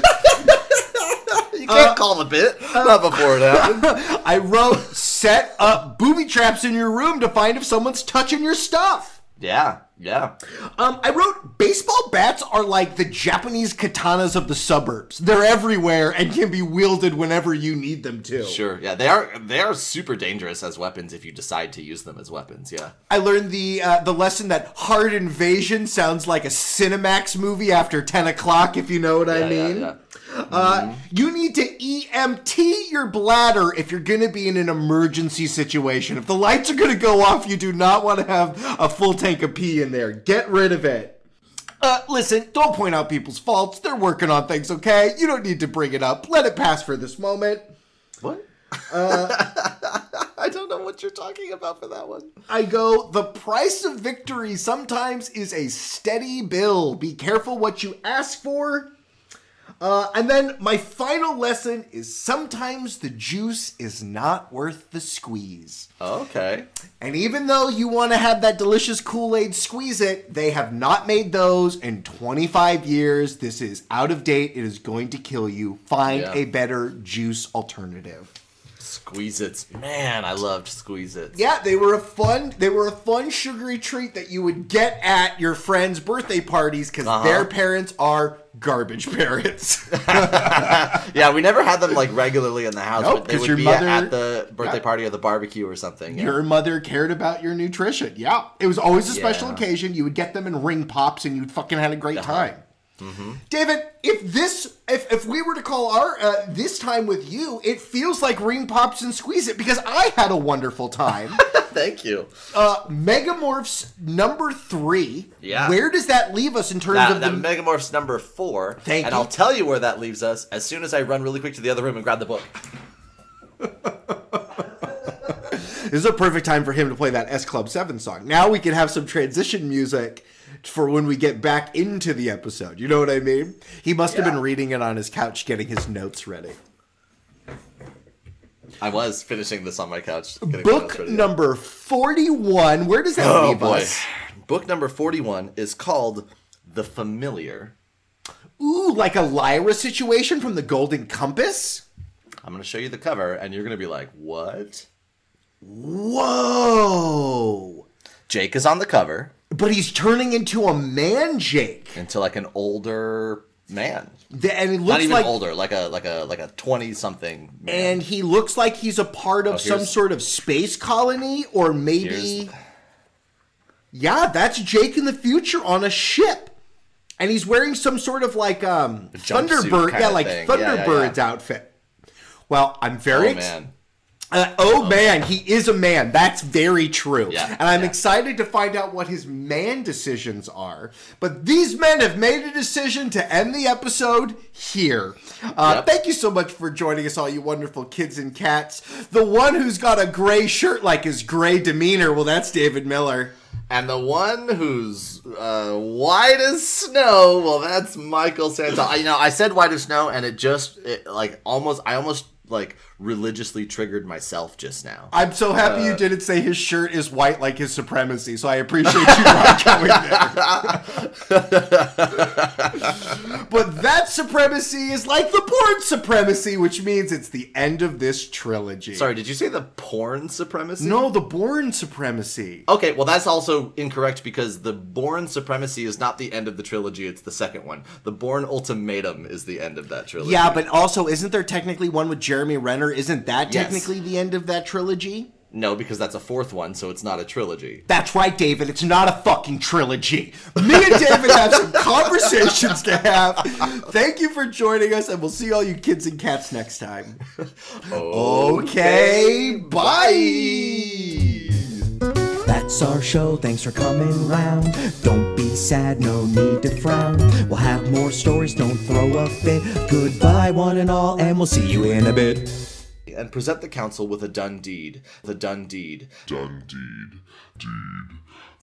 Speaker 2: You can't call the bit.
Speaker 3: uh,
Speaker 2: Not before it happened.
Speaker 3: I wrote, set up booby traps in your room to find if someone's touching your stuff.
Speaker 2: Yeah, yeah.
Speaker 3: Um, I wrote, baseball bats are like the Japanese katanas of the suburbs. They're everywhere and can be wielded whenever you need them to.
Speaker 2: Sure. Yeah, they are they are super dangerous as weapons if you decide to use them as weapons. Yeah.
Speaker 3: I learned the uh, the lesson that Hard Invasion sounds like a Cinemax movie after ten o'clock, if you know what I
Speaker 2: Yeah, yeah,
Speaker 3: mean.
Speaker 2: yeah.
Speaker 3: Uh, you need to E M T your bladder if you're going to be in an emergency situation. If the lights are going to go off, you do not want to have a full tank of pee in there. Get rid of it. Uh, listen, don't point out people's faults. They're working on things, okay? You don't need to bring it up. Let it pass for this moment.
Speaker 2: What? I don't know what you're talking about for that one.
Speaker 3: I go, the price of victory sometimes is a steady bill. Be careful what you ask for. Uh, and then my final lesson is sometimes the juice is not worth the squeeze.
Speaker 2: Okay.
Speaker 3: And even though you want to have that delicious Kool-Aid, squeeze it, they have not made those in twenty-five years. This is out of date. It is going to kill you. Find
Speaker 2: Yeah.
Speaker 3: a better juice alternative.
Speaker 2: Squeeze-Its. Man, I loved Squeeze-Its.
Speaker 3: Yeah, they were a fun, they were a fun sugary treat that you would get at your friends' birthday parties because
Speaker 2: Uh-huh.
Speaker 3: their parents are garbage parents.
Speaker 2: Yeah, we never had them like regularly in the house,
Speaker 3: Nope,
Speaker 2: but they
Speaker 3: 'cause
Speaker 2: would
Speaker 3: your
Speaker 2: be
Speaker 3: mother-
Speaker 2: at the birthday
Speaker 3: Yeah.
Speaker 2: party or the barbecue or something. Yeah.
Speaker 3: Your mother cared about your nutrition. Yeah, it was always a special
Speaker 2: Yeah.
Speaker 3: occasion. You would get them in ring pops, and you'd fucking had a great
Speaker 2: Uh-huh.
Speaker 3: time.
Speaker 2: Mm-hmm.
Speaker 3: David, if this, if, if we were to call our uh, this time with you, it feels like Ring Pops and Squeeze It because I had a wonderful time.
Speaker 2: Thank you.
Speaker 3: Uh, Megamorphs number three.
Speaker 2: Yeah.
Speaker 3: Where does that leave us in terms
Speaker 2: That,
Speaker 3: of
Speaker 2: that
Speaker 3: the
Speaker 2: Megamorph's number four.
Speaker 3: Thank
Speaker 2: and
Speaker 3: you.
Speaker 2: I'll tell you where that leaves us as soon as I run really quick to the other room and grab the book.
Speaker 3: This is a perfect time for him to play that S Club seven song. Now we can have some transition music for when we get back into the episode. You know what I mean? He must have
Speaker 2: Yeah.
Speaker 3: been reading it on his couch, getting his notes ready.
Speaker 2: I was finishing this on my couch. getting my notes
Speaker 3: Book
Speaker 2: ready.
Speaker 3: number forty-one. Where does that
Speaker 2: Oh
Speaker 3: leave
Speaker 2: boy.
Speaker 3: us?
Speaker 2: Book number forty-one is called The Familiar.
Speaker 3: Ooh, like a Lyra situation from the Golden Compass?
Speaker 2: I'm going to show you the cover, and you're going to be like, what?
Speaker 3: Whoa.
Speaker 2: Jake is on the cover
Speaker 3: But he's turning into a man, Jake.
Speaker 2: into like an older man.
Speaker 3: The- And it
Speaker 2: Not
Speaker 3: looks
Speaker 2: even
Speaker 3: like
Speaker 2: older, like a like a like a twenty-something man.
Speaker 3: and he looks like he's a part of
Speaker 2: Oh,
Speaker 3: some
Speaker 2: here's-
Speaker 3: sort of space colony, or maybe
Speaker 2: Here's-
Speaker 3: yeah, that's Jake in the future on a ship, and he's wearing some sort of like um
Speaker 2: jumpsuit
Speaker 3: Thunderbird,
Speaker 2: kinda
Speaker 3: yeah, like
Speaker 2: thing. Yeah, yeah,
Speaker 3: Thunderbird's
Speaker 2: yeah.
Speaker 3: outfit. Well, I'm very
Speaker 2: Oh
Speaker 3: ex-
Speaker 2: man.
Speaker 3: Uh, oh man, he is a man. That's very true.
Speaker 2: Yeah,
Speaker 3: and I'm
Speaker 2: yeah.
Speaker 3: excited to find out what his man decisions are. But these men have made a decision to end the episode here. Uh,
Speaker 2: Yep.
Speaker 3: Thank you so much for joining us, all you wonderful kids and cats. The one who's got a gray shirt like his gray demeanor, well, that's David Miller.
Speaker 2: And the one who's uh, white as snow, well, that's Michael Santel. I, you know, I said white as snow, and it just it, like almost, I almost like religiously triggered myself just now.
Speaker 3: I'm so happy
Speaker 2: Uh,
Speaker 3: you didn't say his shirt is white like his supremacy, so I appreciate you not going there. But that supremacy is like the porn supremacy, which means it's the end of this trilogy.
Speaker 2: Sorry, did you say the porn supremacy?
Speaker 3: No, the Bourne supremacy.
Speaker 2: Okay, well, that's also incorrect because the Bourne Supremacy is not the end of the trilogy, it's the second one. The Bourne Ultimatum is the end of that trilogy.
Speaker 3: Yeah, but also, isn't there technically one with Jeremy Renner? Isn't that
Speaker 2: Yes.
Speaker 3: technically the end of that trilogy?
Speaker 2: No, because that's a fourth one, so it's not a trilogy.
Speaker 3: That's right, David. It's not a fucking trilogy. Me and David have some conversations to have. Thank you for joining us, and we'll see all you kids and cats next time. Okay, bye.
Speaker 1: That's our show, thanks for coming round. Don't be sad, no need to frown. We'll have more stories, don't throw a fit. Goodbye, one and all, and we'll see you in a bit.
Speaker 2: And present the council with a done deed. The done deed.
Speaker 4: Done deed, deed.